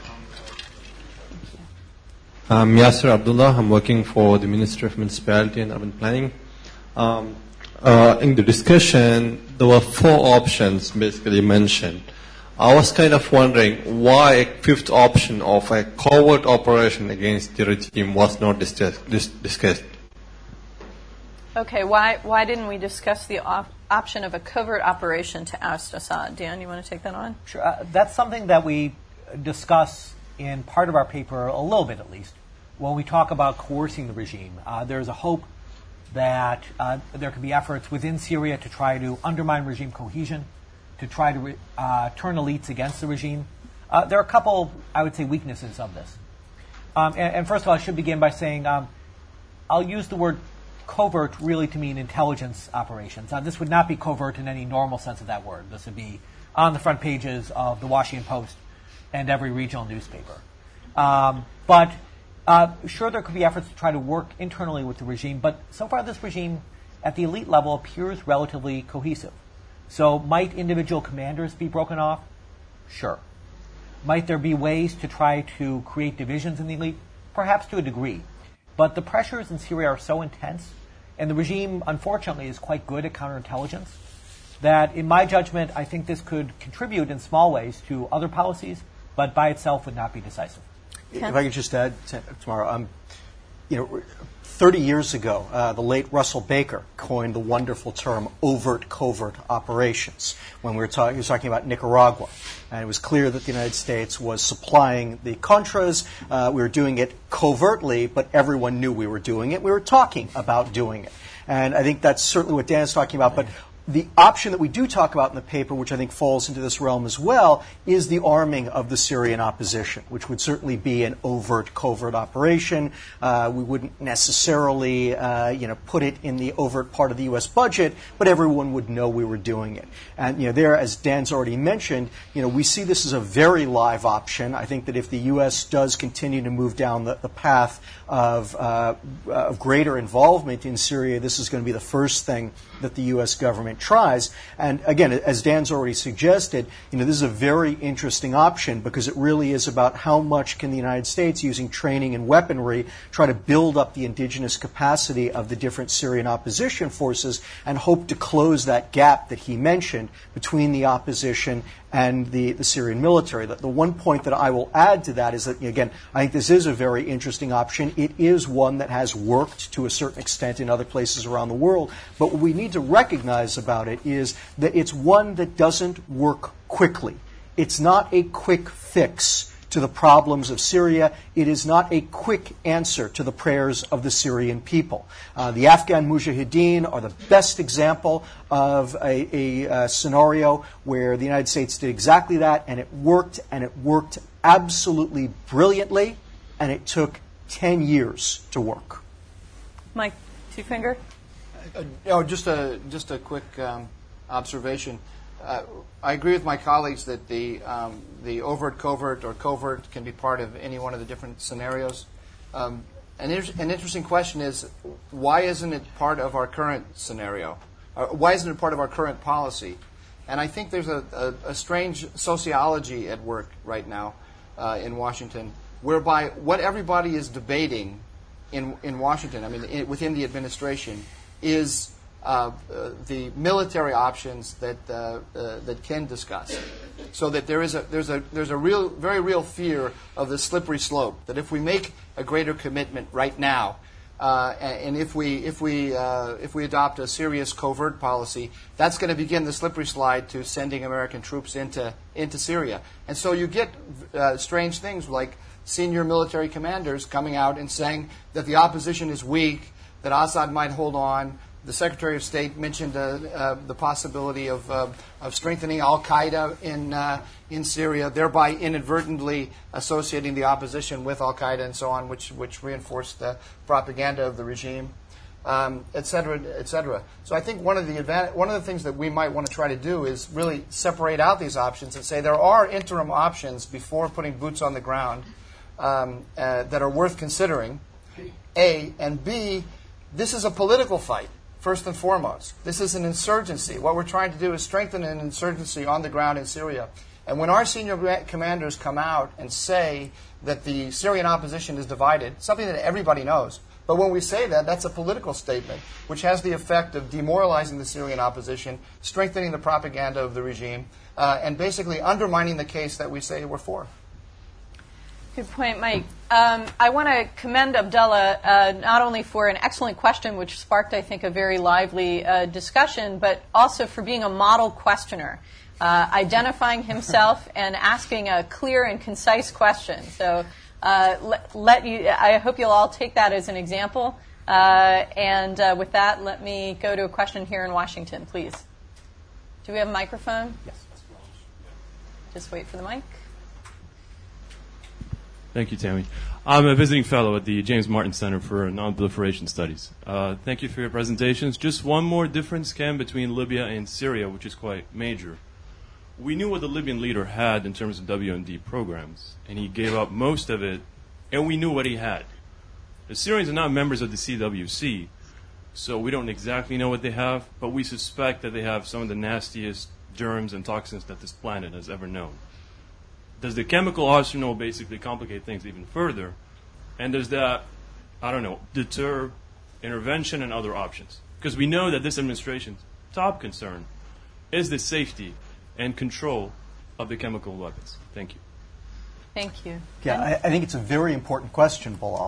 I'm Yasser Abdullah. I'm working for the Ministry of Municipality and Urban Planning. Um, uh, in the discussion, there were four options basically mentioned. I was kind of wondering why a fifth option of a covert operation against the regime was not dis- dis- discussed. Okay, why why didn't we discuss the op- option of a covert operation to oust Assad? Dan, you want to take that on? Sure. Uh, that's something that we discuss in part of our paper, a little bit at least, when we talk about coercing the regime. Uh, there's a hope that uh, there could be efforts within Syria to try to undermine regime cohesion, to try to re- uh, turn elites against the regime. Uh, there are a couple, I would say, weaknesses of this. Um, and, and first of all, I should begin by saying um, I'll use the word covert really to mean intelligence operations. Now, this would not be covert in any normal sense of that word. This would be on the front pages of the Washington Post and every regional newspaper. Um, but uh, sure, there could be efforts to try to work internally with the regime, but so far this regime at the elite level appears relatively cohesive. So might individual commanders be broken off? Sure. Might there be ways to try to create divisions in the elite? Perhaps to a degree. But the pressures in Syria are so intense, and the regime, unfortunately, is quite good at counterintelligence, that in my judgment, I think this could contribute in small ways to other policies, but by itself would not be decisive. If I could just add, tomorrow, um, you know, thirty years ago, uh, the late Russell Baker coined the wonderful term overt covert operations when we were talking, he was talking about Nicaragua. And it was clear that the United States was supplying the Contras. Uh, we were doing it covertly, but everyone knew we were doing it. We were talking about doing it. And I think that's certainly what Dan is talking about. But the option that we do talk about in the paper, which I think falls into this realm as well, is the arming of the Syrian opposition, which would certainly be an overt, covert operation. Uh, we wouldn't necessarily, uh, you know, put it in the overt part of the U S budget, but everyone would know we were doing it. And, you know, there, as Dan's already mentioned, you know, we see this as a very live option. I think that if the U S does continue to move down the, the path of, uh, of greater involvement in Syria, this is going to be the first thing that the U S government tries. And again, as Dan's already suggested, you know, this is a very interesting option because it really is about how much can the United States, using training and weaponry, try to build up the indigenous capacity of the different Syrian opposition forces and hope to close that gap that he mentioned between the opposition and the, the Syrian military. The, the one point that I will add to that is that, again, I think this is a very interesting option. It is one that has worked to a certain extent in other places around the world. But what we need to recognize about it is that it's one that doesn't work quickly. It's not a quick fix to the problems of Syria. It is not a quick answer to the prayers of the Syrian people. Uh, the Afghan Mujahideen are the best example of a, a, a scenario where the United States did exactly that, and it worked, and it worked absolutely brilliantly, and it took ten years to work. Mike, two finger? Uh, oh, just a just a quick um, observation. Uh, I agree with my colleagues that the um, the overt, covert, or covert can be part of any one of the different scenarios. Um, an, inter- an interesting question is, why isn't it part of our current scenario? Uh, why isn't it part of our current policy? And I think there's a, a, a strange sociology at work right now uh, in Washington, whereby what everybody is debating in in Washington, I mean, in, within the administration, is Uh, uh, the military options that uh, uh, that Ken discussed, so that there is a there's a there's a real very real fear of the slippery slope. That if we make a greater commitment right now, uh, and, and if we if we uh, if we adopt a serious covert policy, that's going to begin the slippery slide to sending American troops into into Syria. And so you get uh, strange things like senior military commanders coming out and saying that the opposition is weak, that Assad might hold on. The Secretary of State mentioned uh, uh, the possibility of uh, of strengthening Al-Qaeda in uh, in Syria, thereby inadvertently associating the opposition with Al-Qaeda and so on, which which reinforced the propaganda of the regime, um, et cetera, et cetera. So I think one of the advan- one of the things that we might want to try to do is really separate out these options and say there are interim options before putting boots on the ground um, uh, that are worth considering. A and B, this is a political fight. First and foremost, this is an insurgency. What we're trying to do is strengthen an insurgency on the ground in Syria. And when our senior commanders come out and say that the Syrian opposition is divided, something that everybody knows, but when we say that, that's a political statement, which has the effect of demoralizing the Syrian opposition, strengthening the propaganda of the regime, uh, and basically undermining the case that we say we're for. Good point, Mike. Um, I want to commend Abdullah uh, not only for an excellent question, which sparked, I think, a very lively uh, discussion, but also for being a model questioner, uh, identifying himself and asking a clear and concise question. So uh, let, let you. I hope you'll all take that as an example. Uh, and uh, with that, let me go to a question here in Washington, please. Do we have a microphone? Yes. Just wait for the mic. Thank you, Tammy. I'm a visiting fellow at the James Martin Center for Non-Proliferation Studies. Uh, thank you for your presentations. Just one more difference, Ken, between Libya and Syria, which is quite major. We knew what the Libyan leader had in terms of W M D programs, and he gave up most of it, and we knew what he had. The Syrians are not members of the C W C, so we don't exactly know what they have, but we suspect that they have some of the nastiest germs and toxins that this planet has ever known. Does the chemical arsenal basically complicate things even further? And does that, I don't know, deter intervention and other options? Because we know that this administration's top concern is the safety and control of the chemical weapons. Thank you. Thank you. Yeah, I, I think it's a very important question, Bilal.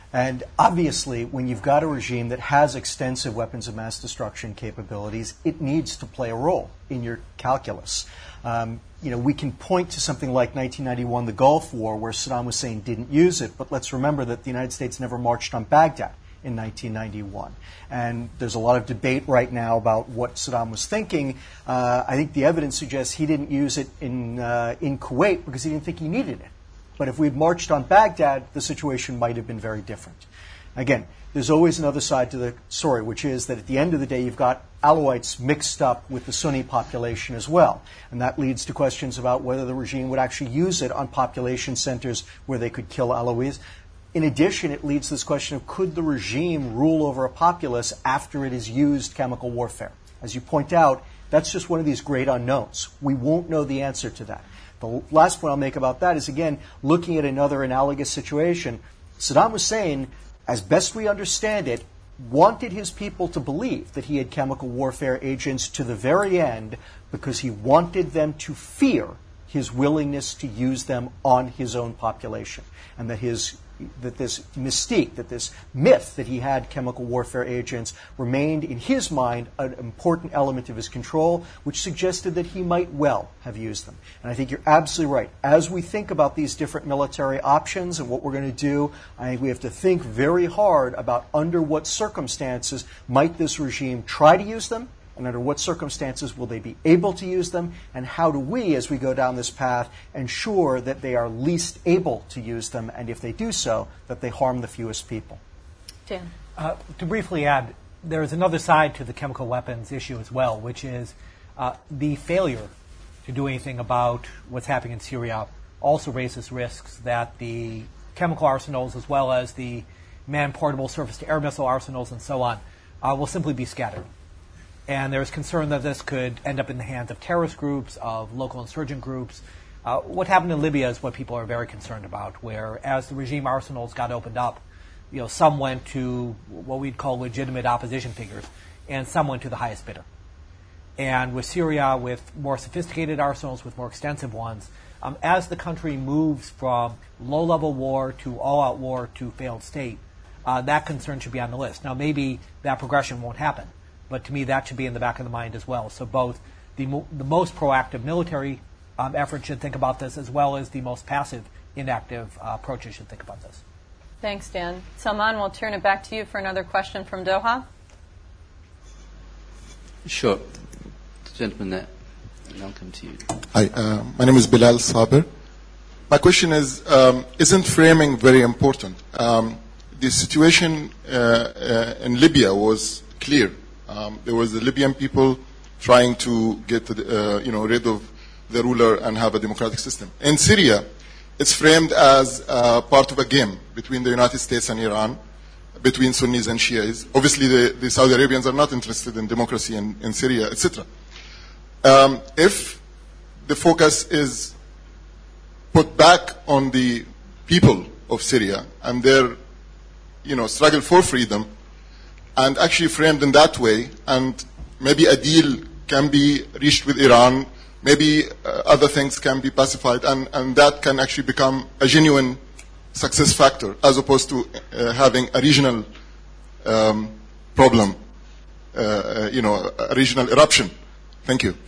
And obviously, when you've got a regime that has extensive weapons of mass destruction capabilities, it needs to play a role in your calculus. Um, you know, we can point to something like nineteen ninety-one, the Gulf War, where Saddam Hussein didn't use it, but let's remember that the United States never marched on Baghdad in nineteen ninety-one. And there's a lot of debate right now about what Saddam was thinking. Uh, I think the evidence suggests he didn't use it in, uh, in Kuwait because he didn't think he needed it. But if we'd marched on Baghdad, the situation might have been very different. Again, there's always another side to the story, which is that at the end of the day, you've got Alawites mixed up with the Sunni population as well. And that leads to questions about whether the regime would actually use it on population centers where they could kill Alawis. In addition, it leads to this question of could the regime rule over a populace after it has used chemical warfare? As you point out, that's just one of these great unknowns. We won't know the answer to that. The last point I'll make about that is, again, looking at another analogous situation. Saddam Hussein, as best we understand it, wanted his people to believe that he had chemical warfare agents to the very end because he wanted them to fear his willingness to use them on his own population, and that his that this mystique, that this myth that he had chemical warfare agents remained in his mind an important element of his control, which suggested that he might well have used them. And I think you're absolutely right. As we think about these different military options and what we're going to do, I think we have to think very hard about under what circumstances might this regime try to use them, and under what circumstances will they be able to use them, and how do we, as we go down this path, ensure that they are least able to use them, and if they do so, that they harm the fewest people. Dan. Uh, to briefly add, there is another side to the chemical weapons issue as well, which is uh, the failure to do anything about what's happening in Syria also raises risks that the chemical arsenals, as well as the man-portable surface-to-air missile arsenals and so on, uh, will simply be scattered. And there's concern that this could end up in the hands of terrorist groups, of local insurgent groups. Uh, what happened in Libya is what people are very concerned about, where as the regime arsenals got opened up, you know, some went to what we'd call legitimate opposition figures, and some went to the highest bidder. And with Syria, with more sophisticated arsenals, with more extensive ones, um, as the country moves from low-level war to all-out war to failed state, uh, that concern should be on the list. Now, maybe that progression won't happen. But to me, that should be in the back of the mind as well. So both the, mo- the most proactive military um, effort should think about this, as well as the most passive, inactive uh, approaches should think about this. Thanks, Dan. Salman, we'll turn it back to you for another question from Doha. Sure. The gentleman there, and I'll come to you. Hi, uh, my name is Bilal Saber. My question is, um, isn't framing very important? Um, the situation uh, uh, in Libya was clear. Um, there was the Libyan people trying to get, uh, you know, rid of the ruler and have a democratic system. In Syria, it's framed as uh, part of a game between the United States and Iran, between Sunnis and Shias. Obviously, the, the Saudi Arabians are not interested in democracy in, in Syria, et cetera. Um, if the focus is put back on the people of Syria and their, you know, struggle for freedom, and actually framed in that way, and maybe a deal can be reached with Iran, maybe uh, other things can be pacified, and, and that can actually become a genuine success factor, as opposed to uh, having a regional um, problem, uh, uh, you know, a regional eruption. Thank you.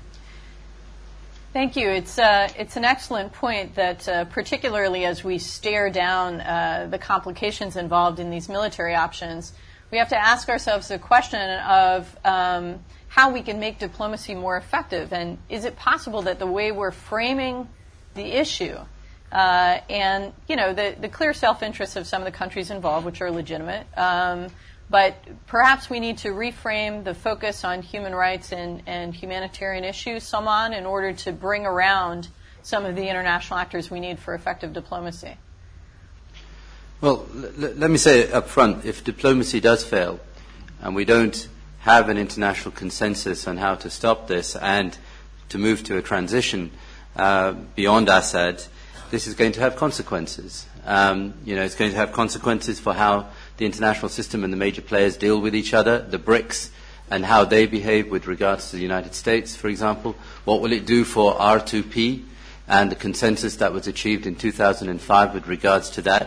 Thank you. It's uh, it's an excellent point that, uh, particularly as we stare down uh, the complications involved in these military options, we have to ask ourselves the question of um, how we can make diplomacy more effective. And is it possible that the way we're framing the issue uh, and, you know, the, the clear self-interest of some of the countries involved, which are legitimate, um, but perhaps we need to reframe the focus on human rights and, and humanitarian issues, Salman, in order to bring around some of the international actors we need for effective diplomacy? Well, l- let me say up front, if diplomacy does fail and we don't have an international consensus on how to stop this and to move to a transition uh, beyond Assad, this is going to have consequences. Um, you know, it's going to have consequences for how the international system and the major players deal with each other, the BRICS, and how they behave with regards to the United States, for example. What will it do for R two P and the consensus that was achieved in two thousand five with regards to that?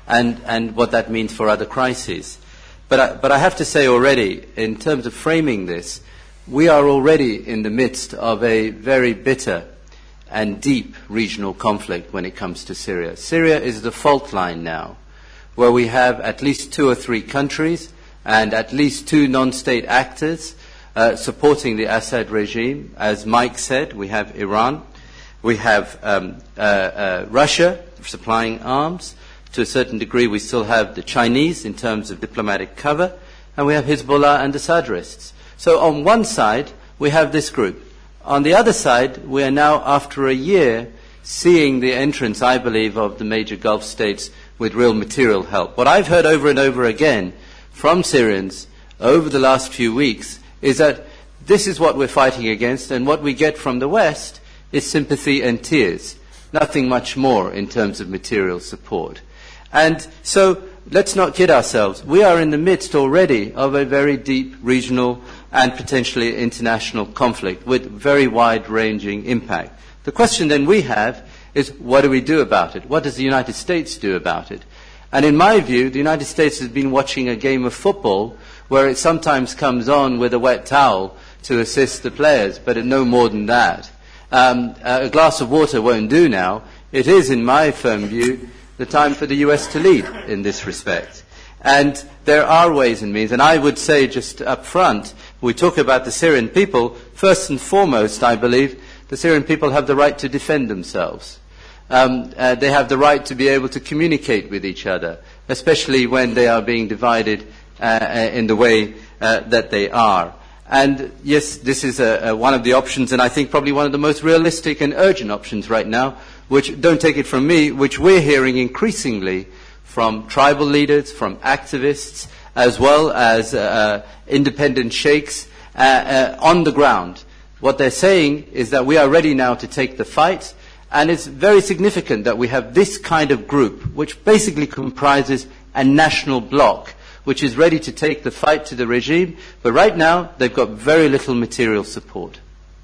and, and what that means for other crises. But I, but I have to say already, in terms of framing this, we are already in the midst of a very bitter and deep regional conflict when it comes to Syria. Syria is the fault line now, where we have at least two or three countries and at least two non-state actors uh, supporting the Assad regime. As Mike said, we have Iran, we have um, uh, uh, Russia supplying arms. To a certain degree, we still have the Chinese in terms of diplomatic cover, and we have Hezbollah and the Sadrists. So on one side, we have this group. On the other side, we are now, after a year, seeing the entrance, I believe, of the major Gulf states with real material help. What I've heard over and over again from Syrians over the last few weeks is that this is what we're fighting against, and what we get from the West is sympathy and tears, nothing much more in terms of material support. And so let's not kid ourselves. We are in the midst already of a very deep regional and potentially international conflict with very wide-ranging impact. The question then we have is, what do we do about it? What does the United States do about it? And in my view, the United States has been watching a game of football where it sometimes comes on with a wet towel to assist the players, but no more than that. Um, a glass of water won't do now. It is, in my firm view, the time for the U S to lead in this respect. And there are ways and means, and I would say just up front, we talk about the Syrian people, first and foremost, I believe, the Syrian people have the right to defend themselves. Um, uh, they have the right to be able to communicate with each other, especially when they are being divided uh, in the way uh, that they are. And yes, this is a, a, one of the options, and I think probably one of the most realistic and urgent options right now, which, don't take it from me, which we're hearing increasingly from tribal leaders, from activists, as well as uh, independent sheikhs uh, uh, on the ground. What they're saying is that we are ready now to take the fight, and it's very significant that we have this kind of group, which basically comprises a national bloc, which is ready to take the fight to the regime, but right now they've got very little material support.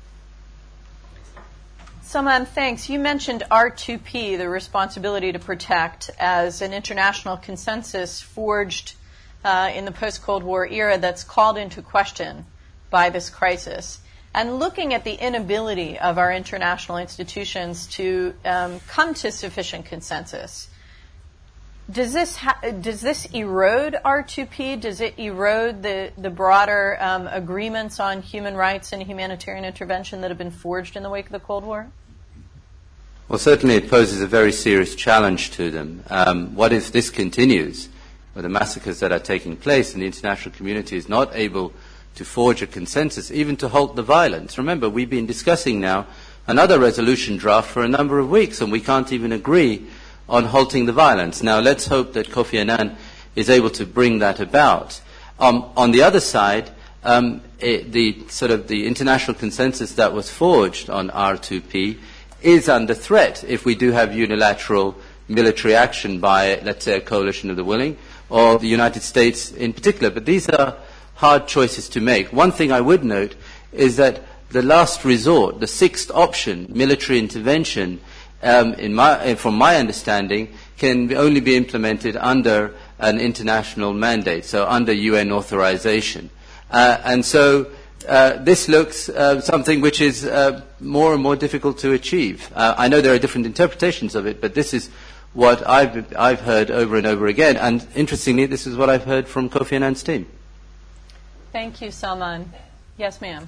Salman, thanks. You mentioned R two P, the responsibility to protect, as an international consensus forged uh, in the post-Cold War era that's called into question by this crisis. And looking at the inability of our international institutions to um, come to sufficient consensus, does this ha- does this erode R two P? Does it erode the, the broader um, agreements on human rights and humanitarian intervention that have been forged in the wake of the Cold War? Well, certainly it poses a very serious challenge to them. Um, what if this continues, with the massacres that are taking place and the international community is not able to forge a consensus, even to halt the violence? Remember, we've been discussing now another resolution draft for a number of weeks, and we can't even agree on halting the violence. Now, let's hope that Kofi Annan is able to bring that about. Um, on the other side, um, it, the sort of the international consensus that was forged on R two P is under threat if we do have unilateral military action by, let's say, a coalition of the willing, or the United States in particular. But these are hard choices to make. One thing I would note is that the last resort, the sixth option, military intervention, um, in my, from my understanding, can only be implemented under an international mandate, so under U N authorization. Uh, and so Uh, this looks uh, something which is uh, more and more difficult to achieve. Uh, I know there are different interpretations of it, but this is what I've, I've heard over and over again. And interestingly, this is what I've heard from Kofi Annan's team. Thank you, Salman. Yes, ma'am.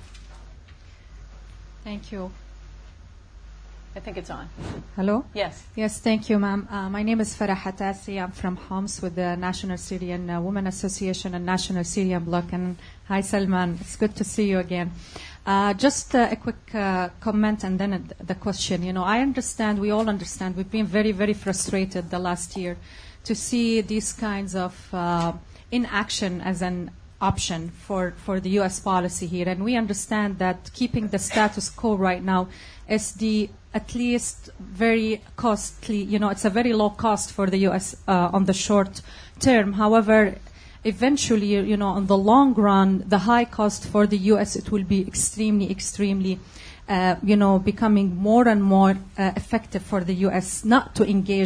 Thank you. I think it's on. Hello? Yes. Yes, thank you, ma'am. Uh, my name is Farah Hatasi. I'm from Homs with the National Syrian uh, Women Association and National Syrian Bloc. And hi, Salman. It's good to see you again. Uh, just uh, a quick uh, comment and then uh, the question. You know, I understand, we all understand, we've been very, very frustrated the last year to see these kinds of uh, inaction as an option for, for the U S policy here. And we understand that keeping the status quo right now is the at least very costly, you know, it's a very low cost for the U S uh, on the short term. However, eventually, you know, on the long run, the high cost for the U S, it will be extremely, extremely, uh, you know, becoming more and more uh, effective for the U S not to engage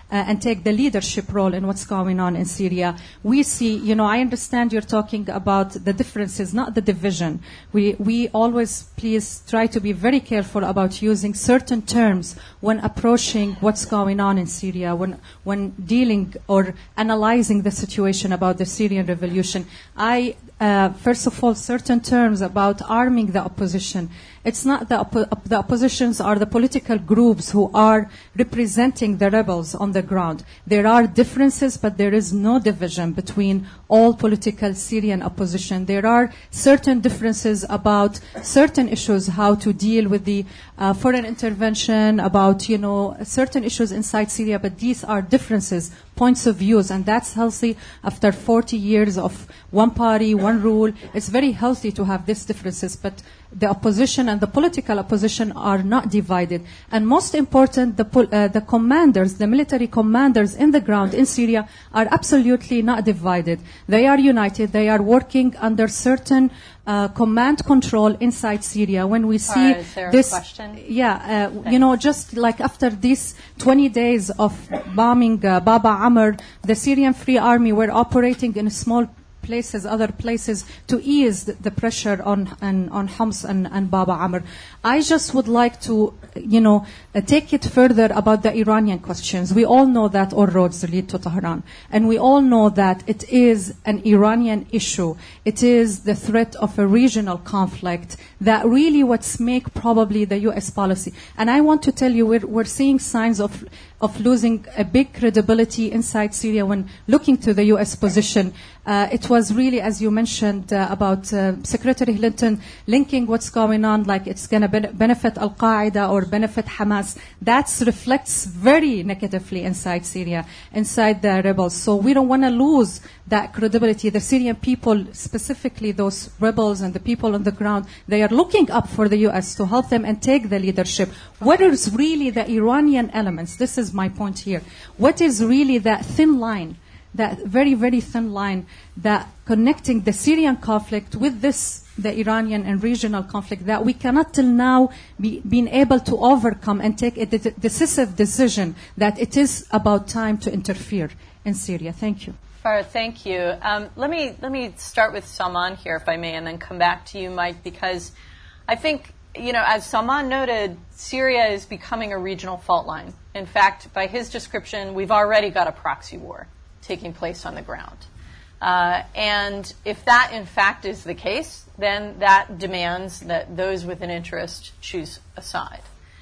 uh, and take the leadership role in what's going on in Syria. We see, you know, I understand you're talking about the differences, not the division. We, we always, please, try to be very careful about using certain terms when approaching what's going on in Syria, when, when dealing or analyzing the situation about the Syrian revolution. I, uh, first of all, certain terms about arming the opposition. It's not the, oppo- the oppositions are the political groups who are representing the rebels on the ground. There are differences, but there is no division between all political Syrian opposition. There are certain differences about certain issues, how to deal with the uh, foreign intervention, about, you know, certain issues inside Syria, but these are differences, points of views, and that's healthy after forty years of one party, one rule. It's very healthy to have these differences, but the opposition and the political opposition are not divided. And most important, the, pol- uh, the commanders, the military commanders in the ground in Syria are absolutely not divided. They are united. They are working under certain uh, command control inside Syria. When we see uh, is there this, a question? yeah, uh, you know, just like after these twenty days of bombing uh, Baba Amr, the Syrian Free Army were operating in small places, other places, to ease the pressure on on, on Homs and, and Baba Amr. I just would like to, you know, uh, take it further about the Iranian questions. We all know that all roads lead to Tehran. And we all know that it is an Iranian issue. It is the threat of a regional conflict that really what's make probably the U S policy. And I want to tell you, we're, we're seeing signs of of losing a big credibility inside Syria when looking to the U S position. Uh, it was really, as you mentioned, uh, about uh, Secretary Clinton linking what's going on, like it's going to ben- benefit Al-Qaeda or benefit Hamas. That reflects very negatively inside Syria, inside the rebels. So we don't want to lose that credibility. The Syrian people, specifically those rebels and the people on the ground, they are looking up for the U S to help them and take the leadership. What is really the Iranian elements? This is my point here. What is really that thin line, that very, very thin line that connecting the Syrian conflict with this, the Iranian and regional conflict, that we cannot till now be being able to overcome and take a de- decisive decision that it is about time to interfere in Syria. Thank you. Farah, thank you. Um, let me let me start with Salman here, if I may, and then come back to you, Mike, because I think, you know, as Salman noted, Syria is becoming a regional fault line. In fact, by his description, we've already got a proxy war taking place on the ground. Uh, and if that, in fact, is the case, then that demands that those with an interest choose a side.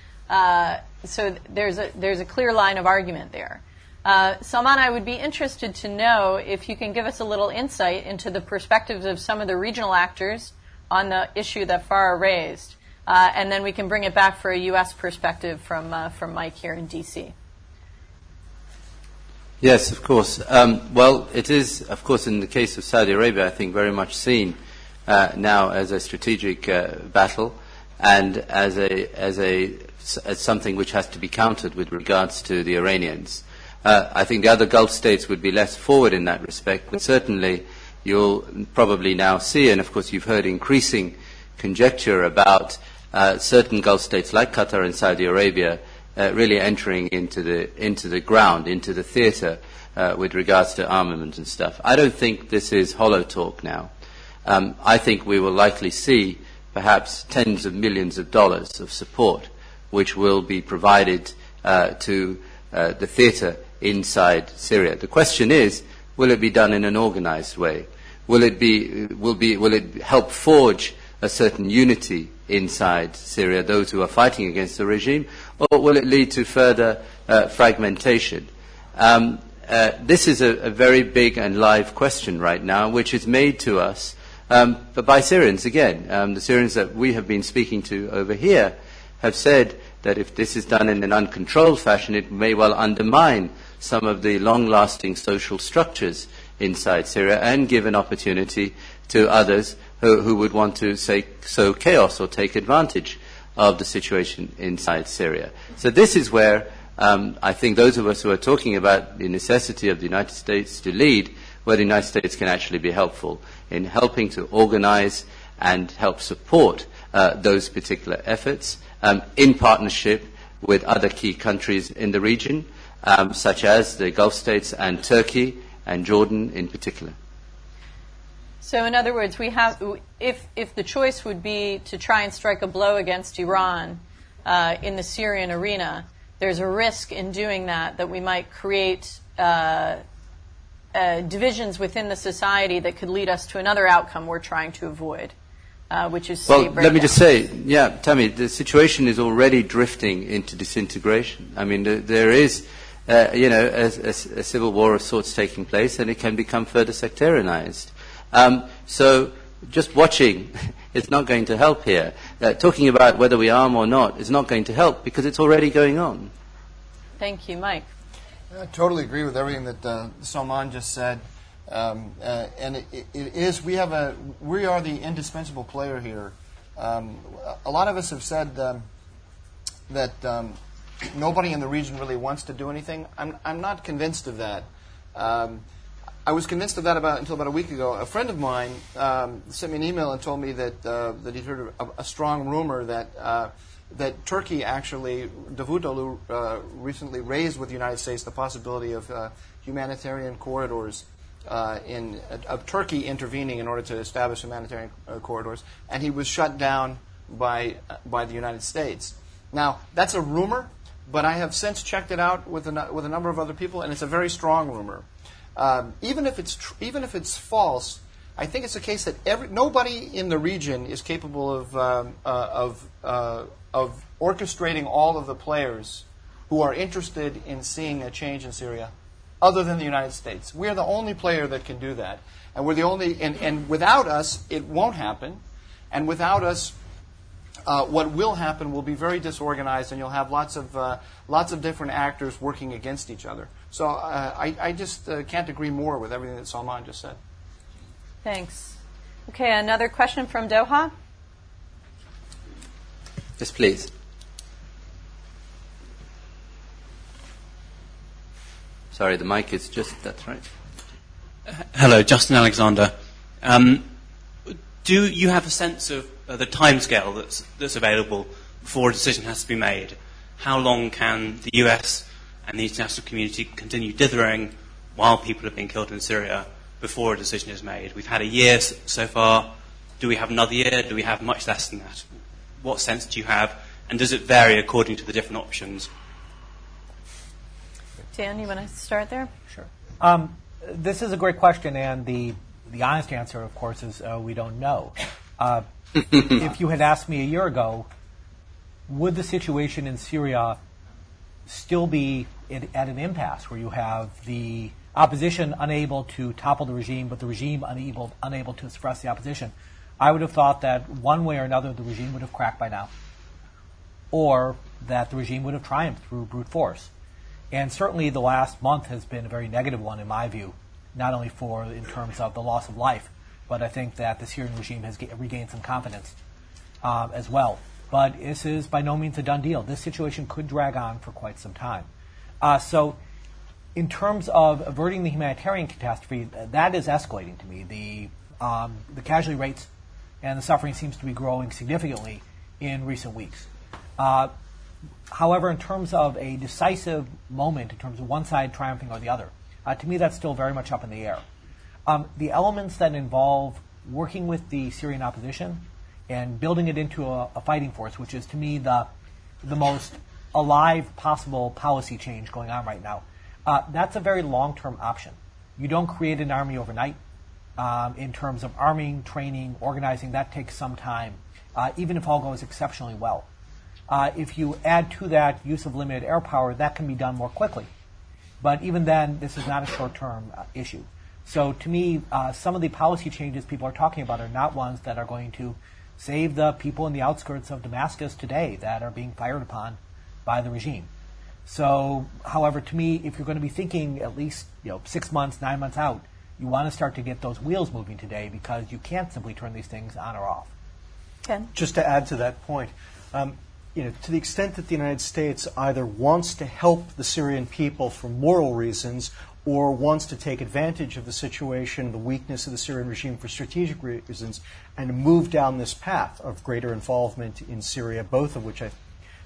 Uh, so there's a there's a clear line of argument there. Uh, Salman, I would be interested to know if you can give us a little insight into the perspectives of some of the regional actors on the issue that Farah raised. Uh, and then we can bring it back for a U S perspective from uh, from Mike here in D C. Yes, of course. Um, well, it is, of course, in the case of Saudi Arabia, I think very much seen uh, now as a strategic uh, battle and as a as a as something which has to be countered with regards to the Iranians. Uh, I think the other Gulf states would be less forward in that respect, but certainly you'll probably now see, and of course you've heard increasing conjecture about uh, certain Gulf states like Qatar and Saudi Arabia uh, really entering into the into the ground, into the theatre uh, with regards to armament and stuff. I don't think this is hollow talk now. Um, I think we will likely see perhaps tens of millions of dollars of support which will be provided uh, to uh, the theatre inside Syria. The question is, will it be done in an organized way? Will it be, will be, will it help forge a certain unity inside Syria, those who are fighting against the regime, or will it lead to further uh, fragmentation? Um, uh, this is a, a very big and live question right now, which is made to us um, but by Syrians again. Um, the Syrians that we have been speaking to over here have said that if this is done in an uncontrolled fashion, it may well undermine some of the long-lasting social structures inside Syria and give an opportunity to others who, who would want to say, sow chaos or take advantage of the situation inside Syria. So this is where um, I think those of us who are talking about the necessity of the United States to lead, where the United States can actually be helpful in helping to organize and help support uh, those particular efforts um, in partnership with other key countries in the region. um, such as the Gulf states and Turkey and Jordan in particular. So, in other words, we have, if if the choice would be to try and strike a blow against Iran uh, in the Syrian arena, there's a risk in doing that that we might create uh, uh, divisions within the society that could lead us to another outcome we're trying to avoid, uh, which is well. state Let breakdown. me just say, yeah, Tammy, the situation is already drifting into disintegration. I mean, the, there is. Uh, you know, a, a, a civil war of sorts taking place, and it can become further sectarianized. Um, so just watching is not going to help here. Uh, talking about whether we arm or not is not going to help because it's already going on. Thank you, Mike. I totally agree with everything that uh, Salman just said. Um, uh, and it, it is, we have a, we are the indispensable player here. Um, a lot of us have said um, that um, nobody in the region really wants to do anything. I'm, I'm not convinced of that. Um, I was convinced of that about until about a week ago. A friend of mine um, sent me an email and told me that uh, that he'd heard a, a strong rumor that uh, that Turkey actually, Davutoglu uh, recently raised with the United States the possibility of uh, humanitarian corridors uh, in of Turkey intervening in order to establish humanitarian uh, corridors, and he was shut down by uh, by the United States. Now that's a rumor. But I have since checked it out with a, with a number of other people, and it's a very strong rumor. Um, even if it's tr- even if it's false, I think it's a case that every, nobody in the region is capable of um, uh, of uh, of orchestrating all of the players who are interested in seeing a change in Syria, other than the United States. We are the only player that can do that, and we're the only. And, and without us, it won't happen. And without us, Uh, what will happen will be very disorganized, and you'll have lots of uh, lots of different actors working against each other. So uh, I, I just uh, can't agree more with everything that Salman just said. Thanks. Okay, another question from Doha. Yes, please. Sorry, the mic is just, that's right. Hello, Justin Alexander. Um, do you have a sense of uh, the timescale that's, that's available before a decision has to be made? How long can the U S and the international community continue dithering while people are being killed in Syria before a decision is made? We've had a year so far. Do we have another year? Do we have much less than that? What sense do you have? And does it vary according to the different options? Dan, you want to start there? Sure. Um, this is a great question, and the the honest answer, of course, is uh, we don't know. Uh, if you had asked me a year ago, would the situation in Syria still be in, at an impasse where you have the opposition unable to topple the regime, but the regime unable, unable to suppress the opposition, I would have thought that one way or another the regime would have cracked by now, or that the regime would have triumphed through brute force. And certainly the last month has been a very negative one in my view, not only for in terms of the loss of life, but I think that the Syrian regime has ga- regained some confidence um, as well. But this is by no means a done deal. This situation could drag on for quite some time. Uh, so in terms of averting the humanitarian catastrophe, that is escalating to me. The, um, the casualty rates and the suffering seems to be growing significantly in recent weeks. Uh, however, in terms of a decisive moment, in terms of one side triumphing or the other, uh, to me that's still very much up in the air. Um, the elements that involve working with the Syrian opposition and building it into a, a fighting force, which is to me the the most alive possible policy change going on right now, uh, that's a very long-term option. You don't create an army overnight. Um, in terms of arming, training, organizing, that takes some time, uh, even if all goes exceptionally well. Uh, if you add to that use of limited air power, that can be done more quickly. But even then, this is not a short-term uh, issue. So to me, uh, some of the policy changes people are talking about are not ones that are going to save the people in the outskirts of Damascus today that are being fired upon by the regime. So, however, to me, if you're going to be thinking at least you know six months, nine months out, you want to start to get those wheels moving today because you can't simply turn these things on or off. Ken? Just to add to that point, um, you know, to the extent that the United States either wants to help the Syrian people for moral reasons or wants to take advantage of the situation, the weakness of the Syrian regime for strategic reasons, and move down this path of greater involvement in Syria, both of which I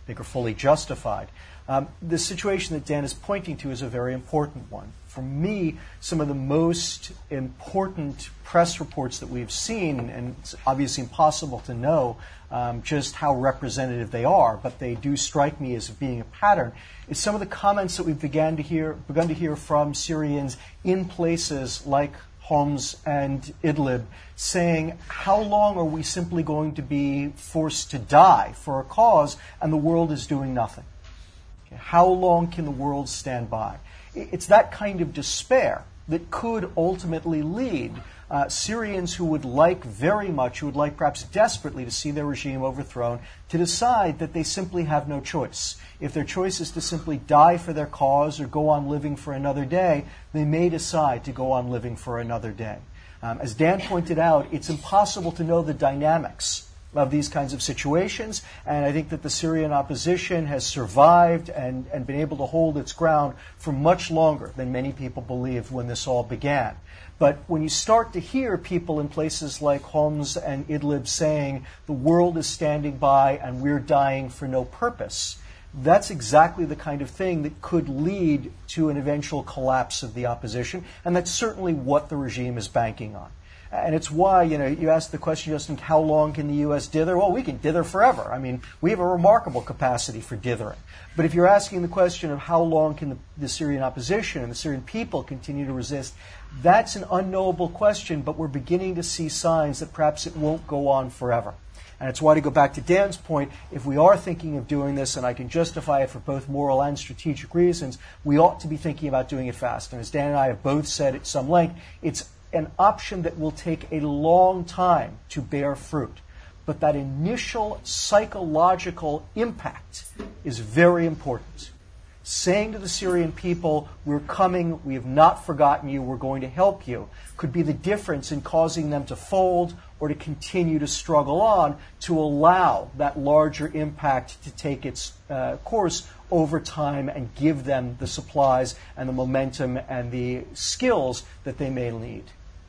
think are fully justified. Um, the situation that Dan is pointing to is a very important one. For me, some of the most important press reports that we've seen, and it's obviously impossible to know um, just how representative they are, but they do strike me as being a pattern, is some of the comments that we've began to hear, begun to hear from Syrians in places like Homs and Idlib saying, how long are we simply going to be forced to die for a cause and the world is doing nothing? Okay, how long can the world stand by? It's that kind of despair that could ultimately lead uh, Syrians who would like very much, who would like perhaps desperately to see their regime overthrown, to decide that they simply have no choice. If their choice is to simply die for their cause or go on living for another day, they may decide to go on living for another day. Um, as Dan pointed out, it's impossible to know the dynamics of these kinds of situations, and I think that the Syrian opposition has survived and, and been able to hold its ground for much longer than many people believed when this all began. But when you start to hear people in places like Homs and Idlib saying the world is standing by and we're dying for no purpose, that's exactly the kind of thing that could lead to an eventual collapse of the opposition, and that's certainly what the regime is banking on. And it's why, you know, you asked the question, Justin, how long can the U S dither? Well, we can dither forever. I mean, we have a remarkable capacity for dithering. But if you're asking the question of how long can the, the Syrian opposition and the Syrian people continue to resist, that's an unknowable question, but we're beginning to see signs that perhaps it won't go on forever. And it's why, to go back to Dan's point, if we are thinking of doing this, and I can justify it for both moral and strategic reasons, we ought to be thinking about doing it fast. And as Dan and I have both said at some length, it's an option that will take a long time to bear fruit. But that initial psychological impact is very important. Saying to the Syrian people, we're coming, we have not forgotten you, we're going to help you, could be the difference in causing them to fold or to continue to struggle on, to allow that larger impact to take its uh, course over time and give them the supplies and the momentum and the skills that they may need.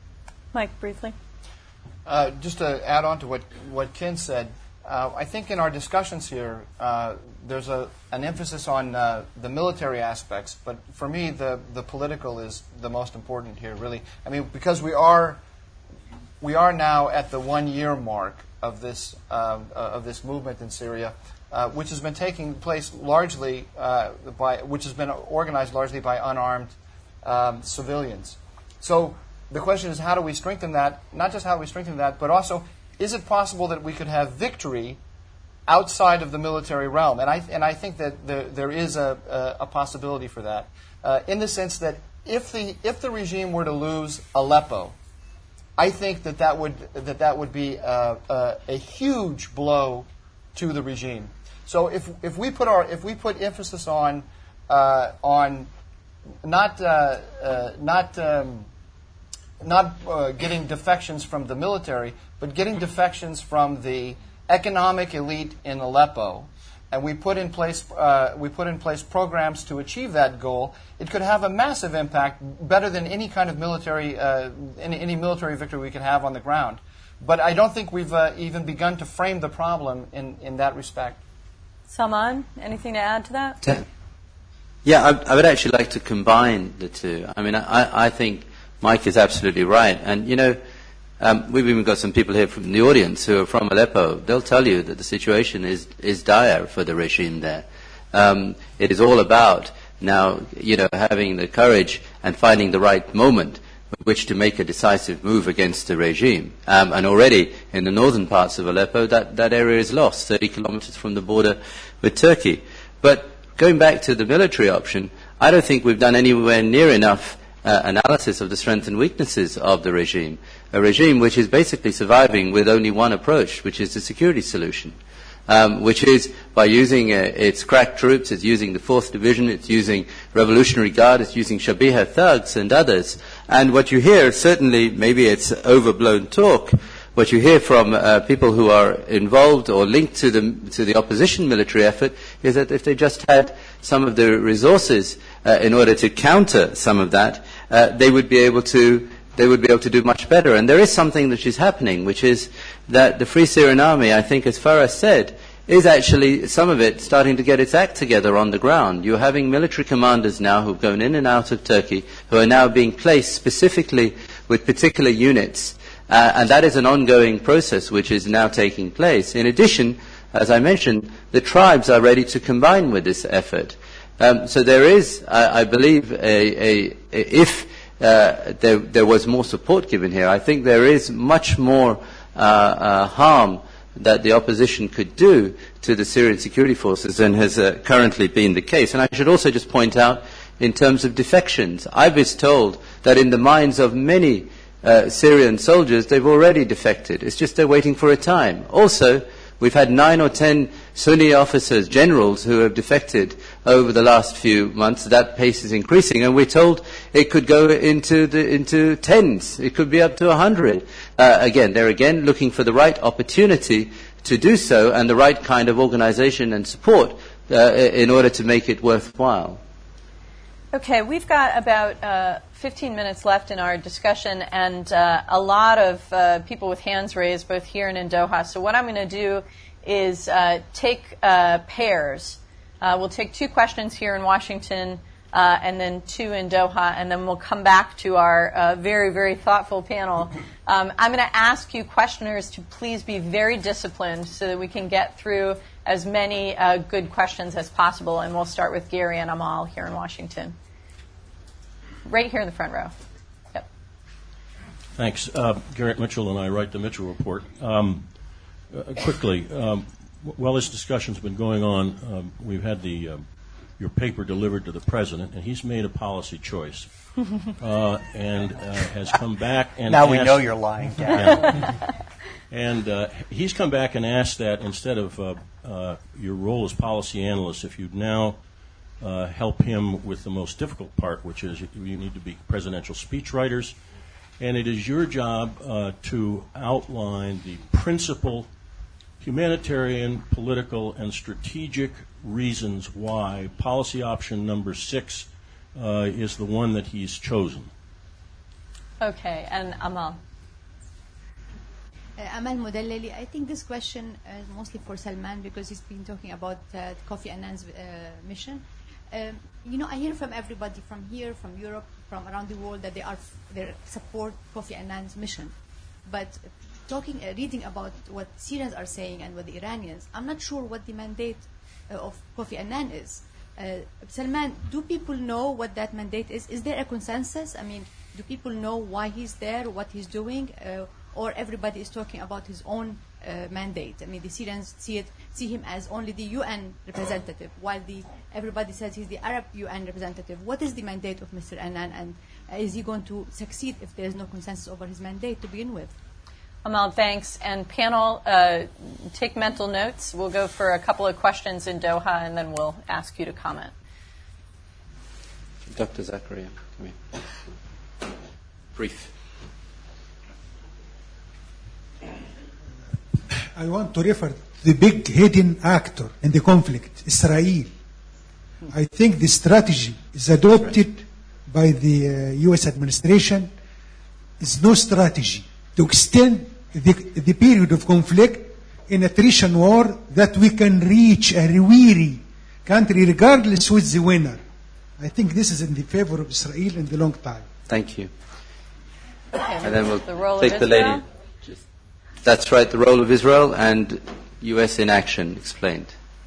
Mike, briefly. Uh, just to add on to what, what Ken said, uh, I think in our discussions here, uh, there's a, an emphasis on uh, the military aspects, but for me, the, the political is the most important here, really. I mean, because we are we are now at the one-year mark of this uh, of this movement in Syria, uh, which has been taking place largely uh, by, which has been organized largely by unarmed um, civilians. So the question is, how do we strengthen that? Not just how do we strengthen that, but also, is it possible that we could have victory outside of the military realm? And I and I think that there, there is a, a, a possibility for that, uh, in the sense that if the if the regime were to lose Aleppo, I think that that would that that would be a, a, a huge blow to the regime. So if if we put our if we put emphasis on uh, on not uh, uh, not um, not uh, getting defections from the military, but getting defections from the economic elite in Aleppo, and we put in place uh, we put in place programs to achieve that goal, it could have a massive impact, better than any kind of military uh, any, any military victory we could have on the ground. But I don't think we've uh, even begun to frame the problem in, in that respect. Salman, anything to add to that? Yeah, I, I would actually like to combine the two. I mean, I, I think Mike is absolutely right. And, you know, um, we've even got some people here from the audience who are from Aleppo. They'll tell you that the situation is, is dire for the regime there. Um, it is all about now, you know, having the courage and finding the right moment with which to make a decisive move against the regime. Um, and already in the northern parts of Aleppo, that, that area is lost, thirty kilometers from the border with Turkey. But going back to the military option, I don't think we've done anywhere near enough Uh, analysis of the strengths and weaknesses of the regime, a regime which is basically surviving with only one approach, which is the security solution, um, which is by using uh, its crack troops, it's using the fourth Division, it's using Revolutionary Guard, it's using Shabiha thugs and others. And what you hear, certainly, maybe it's overblown talk, what you hear from uh, people who are involved or linked to the, to the opposition military effort is that if they just had some of the resources uh, in order to counter some of that, uh, they would be able to they would be able to do much better. And there is something that is happening, which is that the Free Syrian Army, I think, as Farah said, is actually, some of it, starting to get its act together on the ground. You're having military commanders now who've gone in and out of Turkey, who are now being placed specifically with particular units. Uh, and that is an ongoing process which is now taking place. In addition, as I mentioned, the tribes are ready to combine with this effort. Um, so there is, I, I believe, a, a, a, if uh, there, there was more support given here, I think there is much more uh, uh, harm that the opposition could do to the Syrian security forces than has uh, currently been the case. And I should also just point out, in terms of defections, I was told that in the minds of many uh, Syrian soldiers, they've already defected. It's just they're waiting for a time. Also, we've had nine or ten Sunni officers, generals, who have defected over the last few months. That pace is increasing, and we're told it could go into the, into tens. It could be up to a hundred. Uh, again, they're again looking for the right opportunity to do so and the right kind of organization and support uh, in order to make it worthwhile. Okay, we've got about uh, fifteen minutes left in our discussion, and uh, a lot of uh, people with hands raised, both here and in Doha. So what I'm going to do is uh, take uh, pairs. Uh, we'll take two questions here in Washington, uh, and then two in Doha, and then we'll come back to our uh, very, very thoughtful panel. Um, I'm going to ask you questioners to please be very disciplined so that we can get through as many uh, good questions as possible, and we'll start with Gary and Amal here in Washington. Right here in the front row. Yep. Thanks. Uh, Garrett Mitchell and I write the Mitchell Report. Um, uh, quickly, um, while this discussion's been going on, um, we've had the uh, your paper delivered to the president, and he's made a policy choice, uh, and uh, has come back and now asked, we know you're lying, Garrett. Yeah. And uh, he's come back and asked that instead of uh, uh, your role as policy analyst, if you'd now uh, help him with the most difficult part, which is you, you need to be presidential speechwriters, and it is your job uh, to outline the principal humanitarian, political, and strategic reasons why policy option number six uh, is the one that he's chosen. Okay, and Amal. Uh, Amal Modelleli, I think this question is mostly for Salman because he's been talking about uh, Kofi Annan's uh, mission. Um, you know, I hear from everybody from here, from Europe, from around the world that they are they support Kofi Annan's mission. But talking, uh, reading about what Syrians are saying and what the Iranians, I'm not sure what the mandate uh, of Kofi Annan is. Uh, Salman, do people know what that mandate is? Is there a consensus? I mean, do people know why he's there, what he's doing? Uh, or everybody is talking about his own uh, mandate. I mean, the Syrians see it, see him as only the U N representative, while the everybody says he's the Arab U N representative. What is the mandate of Mister Annan, and uh, is he going to succeed if there is no consensus over his mandate to begin with? Amal, thanks. And panel, uh, take mental notes. We'll go for a couple of questions in Doha, and then we'll ask you to comment. Doctor Zakaria, come here. Brief. I want to refer to the big hidden actor in the conflict, Israel. I think the strategy is adopted by the uh, U S administration is no strategy to extend the, the period of conflict in attrition war that we can reach a weary country regardless who is the winner. I think this is in the favor of Israel in the long time. Thank you. Okay, and then we'll the role take of the Israel? lady. That's right, the role of Israel and U S in action explained.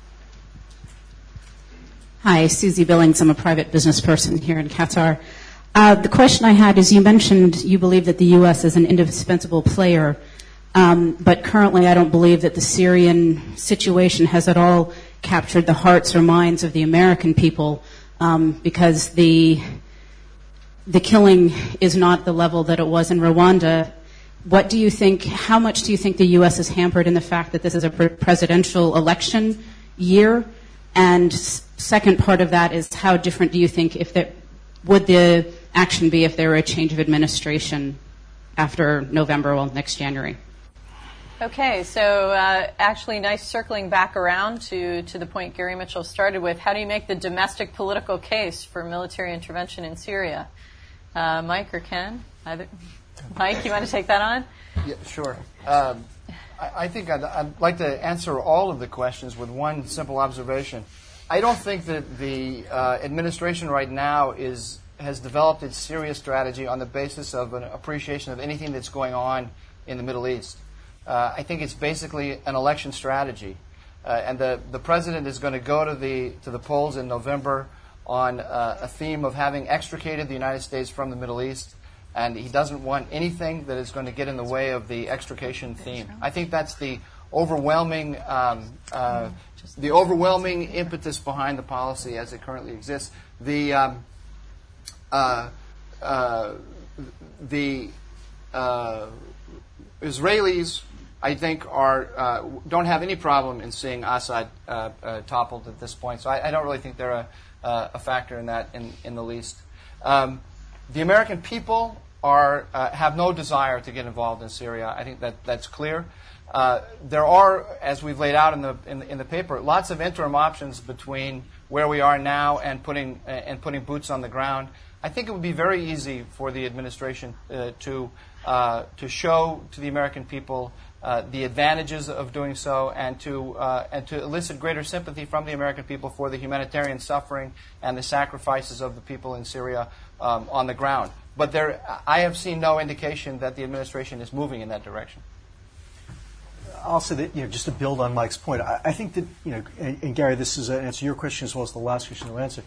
Hi, Susie Billings. I'm a private business person here in Qatar. Uh, the question I had is you mentioned you believe that the U S is an indispensable player, um, but currently I don't believe that the Syrian situation has at all captured the hearts or minds of the American people um, because the the killing is not the level that it was in Rwanda. What do you think, how much do you think the U S is hampered in the fact that this is a pre- presidential election year? And s- second part of that is how different do you think, if there, would the action be if there were a change of administration after November, well, next January? Okay, so uh, actually nice circling back around to, to the point Gary Mitchell started with. How do you make the domestic political case for military intervention in Syria? Uh, Mike or Ken? Either. Mike, you want to take that on? Yeah, sure. Um, I, I think I'd, I'd like to answer all of the questions with one simple observation. I don't think that the uh, administration right now is has developed its Syria strategy on the basis of an appreciation of anything that's going on in the Middle East. Uh, I think it's basically an election strategy. Uh, and the, the president is going to go to the to the polls in November on uh, a theme of having extricated the United States from the Middle East, and he doesn't want anything that is going to get in the way of the extrication theme. I think that's the overwhelming um, uh, the overwhelming impetus behind the policy as it currently exists. The um, uh, uh, the uh, Israelis, I think, are uh, don't have any problem in seeing Assad uh, uh, toppled at this point. So I, I don't really think they're a, uh, a factor in that in, in the least. Um, the American people are uh, have no desire to get involved in Syria. I think that that's clear. Uh, there are, as we've laid out in the, in the in the paper, lots of interim options between where we are now and putting uh, and putting boots on the ground. I think it would be very easy for the administration uh, to uh, to show to the American people uh, the advantages of doing so, and to uh, and to elicit greater sympathy from the American people for the humanitarian suffering and the sacrifices of the people in Syria um, on the ground. But there, I have seen no indication that the administration is moving in that direction. I'll say that, you know, just to build on Mike's point, I, I think that, you know, and, and Gary, this is an answer to your question as well as the last question you'll answer.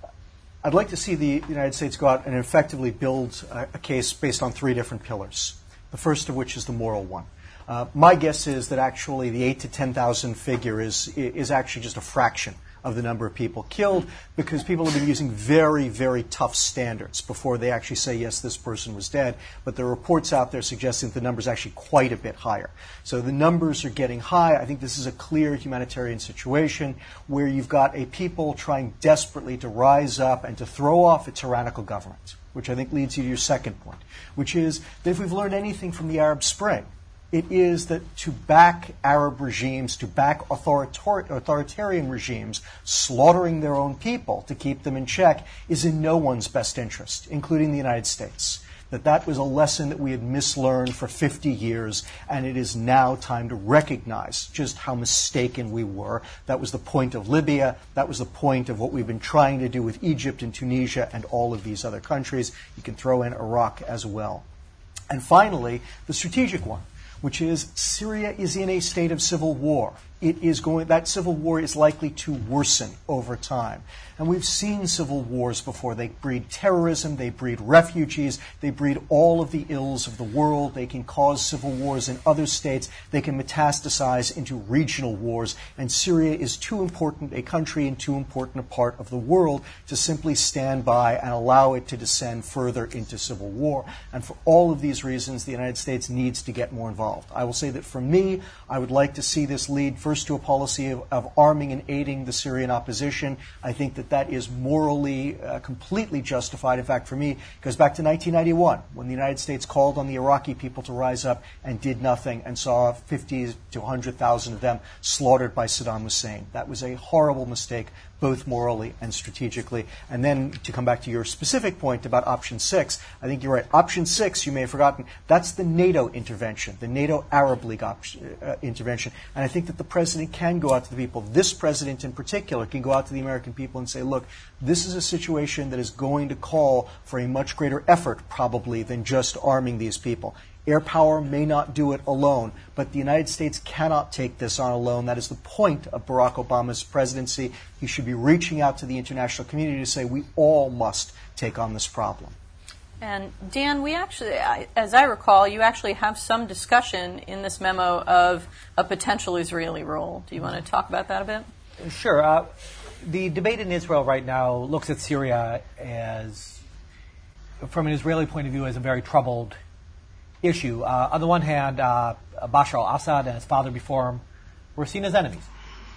I'd like to see the United States go out and effectively build a, a case based on three different pillars, the first of which is the moral one. Uh, my guess is that actually the eight to ten thousand figure is is actually just a fraction of the number of people killed, because people have been using very, very tough standards before they actually say, yes, this person was dead. But there are reports out there suggesting that the number is actually quite a bit higher. So the numbers are getting high. I think this is a clear humanitarian situation where you've got a people trying desperately to rise up and to throw off a tyrannical government, which I think leads you to your second point, which is that if we've learned anything from the Arab Spring, it is that to back Arab regimes, to back authoritar- authoritarian regimes, slaughtering their own people to keep them in check is in no one's best interest, including the United States. That that was a lesson that we had mislearned for fifty years, and it is now time to recognize just how mistaken we were. That was the point of Libya. That was the point of what we've been trying to do with Egypt and Tunisia and all of these other countries. You can throw in Iraq as well. And finally, the strategic one, which is Syria is in a state of civil war. It is going, that civil war is likely to worsen over time. And we've seen civil wars before. They breed terrorism, they breed refugees, they breed all of the ills of the world. They can cause civil wars in other states. They can metastasize into regional wars. And Syria is too important a country and too important a part of the world to simply stand by and allow it to descend further into civil war. And for all of these reasons, the United States needs to get more involved. I will say that for me, I would like to see this lead first to a policy of, of arming and aiding the Syrian opposition. I think that that is morally uh, completely justified. In fact, for me, it goes back to nineteen ninety-one, when the United States called on the Iraqi people to rise up and did nothing, and saw fifty to one hundred thousand of them slaughtered by Saddam Hussein. That was a horrible mistake, both morally and strategically. And then to come back to your specific point about option six, I think you're right. Option six, you may have forgotten, that's the NATO intervention, the NATO Arab League op- uh, intervention. And I think that the president can go out to the people. This president in particular can go out to the American people and say, look, this is a situation that is going to call for a much greater effort, probably, than just arming these people. Air power may not do it alone, but the United States cannot take this on alone. That is the point of Barack Obama's presidency. He should be reaching out to the international community to say we all must take on this problem. And Dan, we actually, as I recall, you actually have some discussion in this memo of a potential Israeli role. Do you want to talk about that a bit? Sure. Uh, the debate in Israel right now looks at Syria as, from an Israeli point of view, as a very troubled issue. Uh, on the one hand, uh, Bashar al-Assad and his father before him were seen as enemies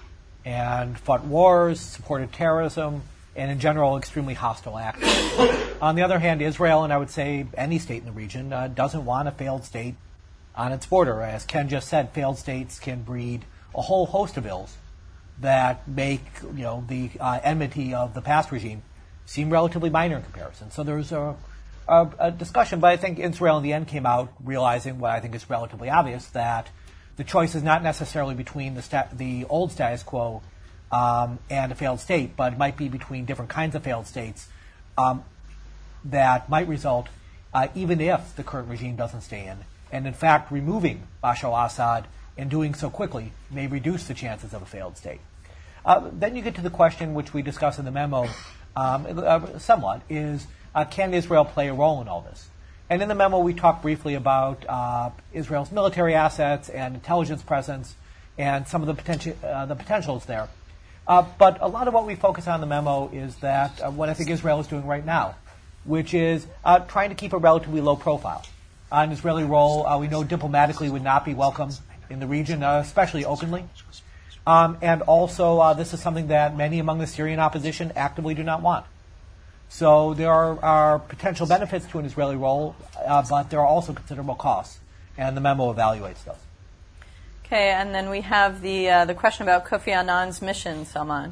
and fought wars, supported terrorism, and in general, extremely hostile actors. On the other hand, Israel, and I would say any state in the region, uh, doesn't want a failed state on its border. As Ken just said, failed states can breed a whole host of ills that make, you know, the uh, enmity of the past regime seem relatively minor in comparison. So there's a A, a discussion, but I think Israel in the end came out realizing what I think is relatively obvious, that the choice is not necessarily between the, sta- the old status quo um, and a failed state, but it might be between different kinds of failed states um, that might result uh, even if the current regime doesn't stay in. And in fact, removing Bashar al-Assad and doing so quickly may reduce the chances of a failed state. Uh, then you get to the question, which we discuss in the memo um, uh, somewhat, is uh, can Israel play a role in all this? And in the memo, we talk briefly about uh, Israel's military assets and intelligence presence and some of the, potenti- uh, the potentials there. Uh, but a lot of what we focus on in the memo is that uh, what I think Israel is doing right now, which is uh, trying to keep a relatively low profile. Uh, an Israeli role, uh, we know diplomatically would not be welcome in the region, uh, especially openly. Um, and also, uh, this is something that many among the Syrian opposition actively do not want. So there are, are potential benefits to an Israeli role, uh, but there are also considerable costs, and the memo evaluates those. Okay, and then we have the uh, the question about Kofi Annan's mission, Salman.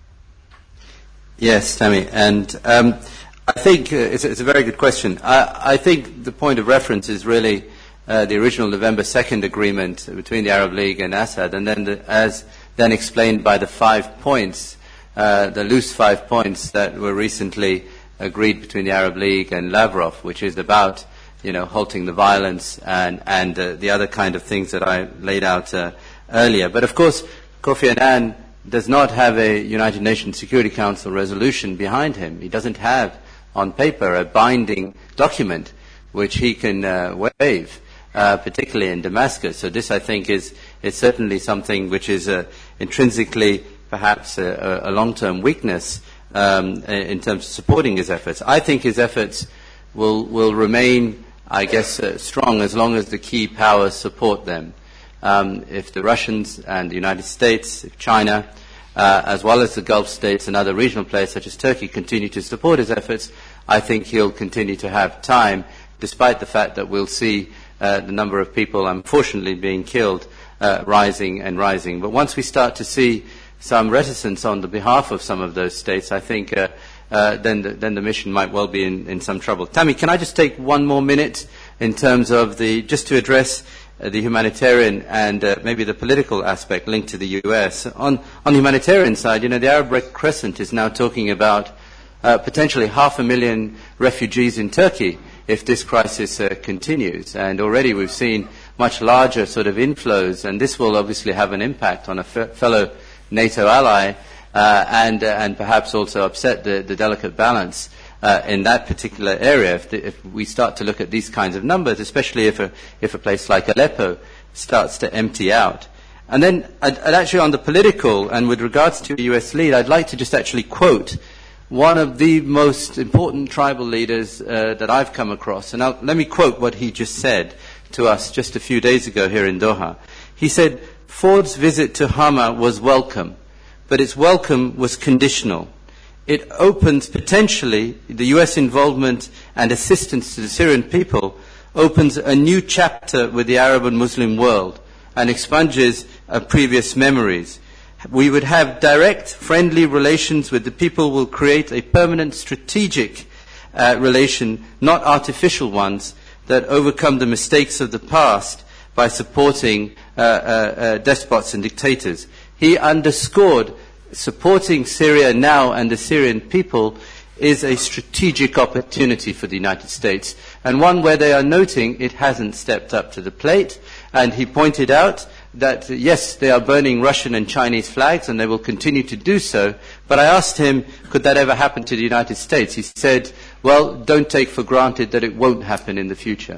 Yes, Tammy, and um, I think uh, it's, it's a very good question. I, I think the point of reference is really uh, the original November second agreement between the Arab League and Assad, and then the, as then explained by the five points, uh, the loose five points that were recently agreed between the Arab League and Lavrov, which is about, you know, halting the violence and, and uh, the other kind of things that I laid out uh, earlier. But of course, Kofi Annan does not have a United Nations Security Council resolution behind him. He doesn't have on paper a binding document which he can uh, waive, uh, particularly in Damascus. So this, I think, is, is certainly something which is uh, intrinsically perhaps a, a long-term weakness um, in terms of supporting his efforts. I think his efforts will, will remain, I guess, uh, strong as long as the key powers support them. Um, if the Russians and the United States, if China, uh, as well as the Gulf states and other regional players such as Turkey continue to support his efforts, I think he'll continue to have time, despite the fact that we'll see uh, the number of people, unfortunately, being killed uh, rising and rising. But once we start to see some reticence on the behalf of some of those states, I think uh, uh, then, the, then the mission might well be in, in some trouble. Tammy, can I just take one more minute in terms of the, just to address uh, the humanitarian and uh, maybe the political aspect linked to the U S. On, on the humanitarian side, you know, the Arab Red Crescent is now talking about uh, potentially half a million refugees in Turkey if this crisis uh, continues. And already we've seen much larger sort of inflows, and this will obviously have an impact on a f- fellow NATO ally, uh, and, uh, and perhaps also upset the, the delicate balance uh, in that particular area if, the, if we start to look at these kinds of numbers, especially if a, if a place like Aleppo starts to empty out. And then I'd, I'd actually, on the political, and with regards to the U S lead, I'd like to just actually quote one of the most important tribal leaders uh, that I've come across. And I'll, let me quote what he just said to us just a few days ago here in Doha. He said, "Ford's visit to Hama was welcome, but its welcome was conditional. It opens potentially the U S involvement and assistance to the Syrian people opens a new chapter with the Arab and Muslim world and expunges uh, previous memories. We would have direct, friendly relations with the people will create a permanent strategic uh, relation, not artificial ones, that overcome the mistakes of the past by supporting uh, uh, uh, despots and dictators." He underscored supporting Syria now and the Syrian people is a strategic opportunity for the United States, and one where they are noting it hasn't stepped up to the plate. And he pointed out that, yes, they are burning Russian and Chinese flags, and they will continue to do so. But I asked him, could that ever happen to the United States? He said, well, don't take for granted that it won't happen in the future.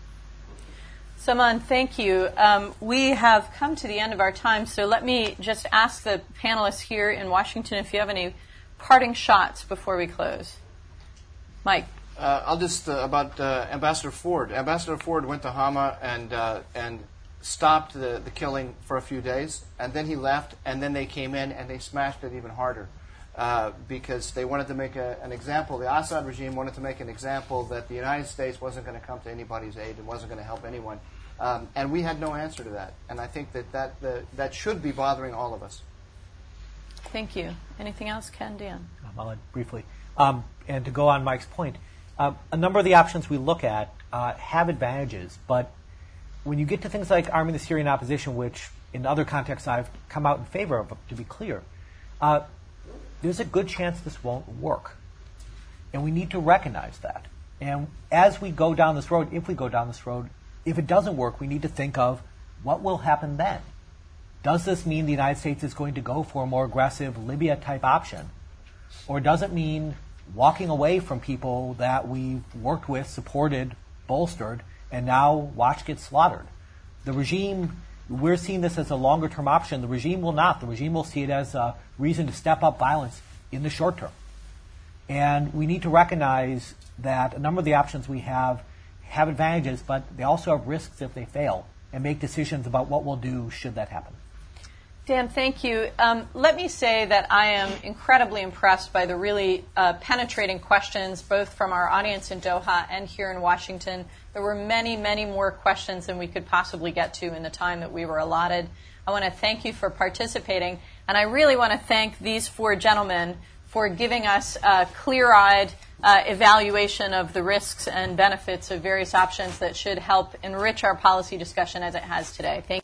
Salman, thank you. Um, we have come to the end of our time, so let me just ask the panelists here in Washington if you have any parting shots before we close. Mike. Uh, I'll just, uh, about uh, Ambassador Ford. Ambassador Ford went to Hama and uh, and stopped the, the killing for a few days, and then he left, and then they came in and they smashed it even harder uh, because they wanted to make a, an example. The Assad regime wanted to make an example that the United States wasn't going to come to anybody's aid and wasn't going to help anyone. Um, and we had no answer to that. And I think that that, the, that should be bothering all of us. Thank you. Anything else, Ken, Dan? I'll add briefly. Um, and to go on Mike's point, uh, a number of the options we look at uh, have advantages, but when you get to things like arming the Syrian opposition, which in other contexts I've come out in favor of, to be clear, uh, there's a good chance this won't work. And we need to recognize that. And as we go down this road, if we go down this road, if it doesn't work, we need to think of what will happen then. Does this mean the United States is going to go for a more aggressive Libya-type option? Or does it mean walking away from people that we've worked with, supported, bolstered, and now watch get slaughtered? The regime, we're seeing this as a longer-term option. The regime will not. The regime will see it as a reason to step up violence in the short term. And we need to recognize that a number of the options we have have advantages, but they also have risks if they fail, and make decisions about what we'll do should that happen. Dan, thank you. Um, let me say that I am incredibly impressed by the really uh, penetrating questions, both from our audience in Doha and here in Washington. There were many, many more questions than we could possibly get to in the time that we were allotted. I want to thank you for participating, and I really want to thank these four gentlemen for giving us a clear-eyed uh, evaluation of the risks and benefits of various options that should help enrich our policy discussion as it has today. Thank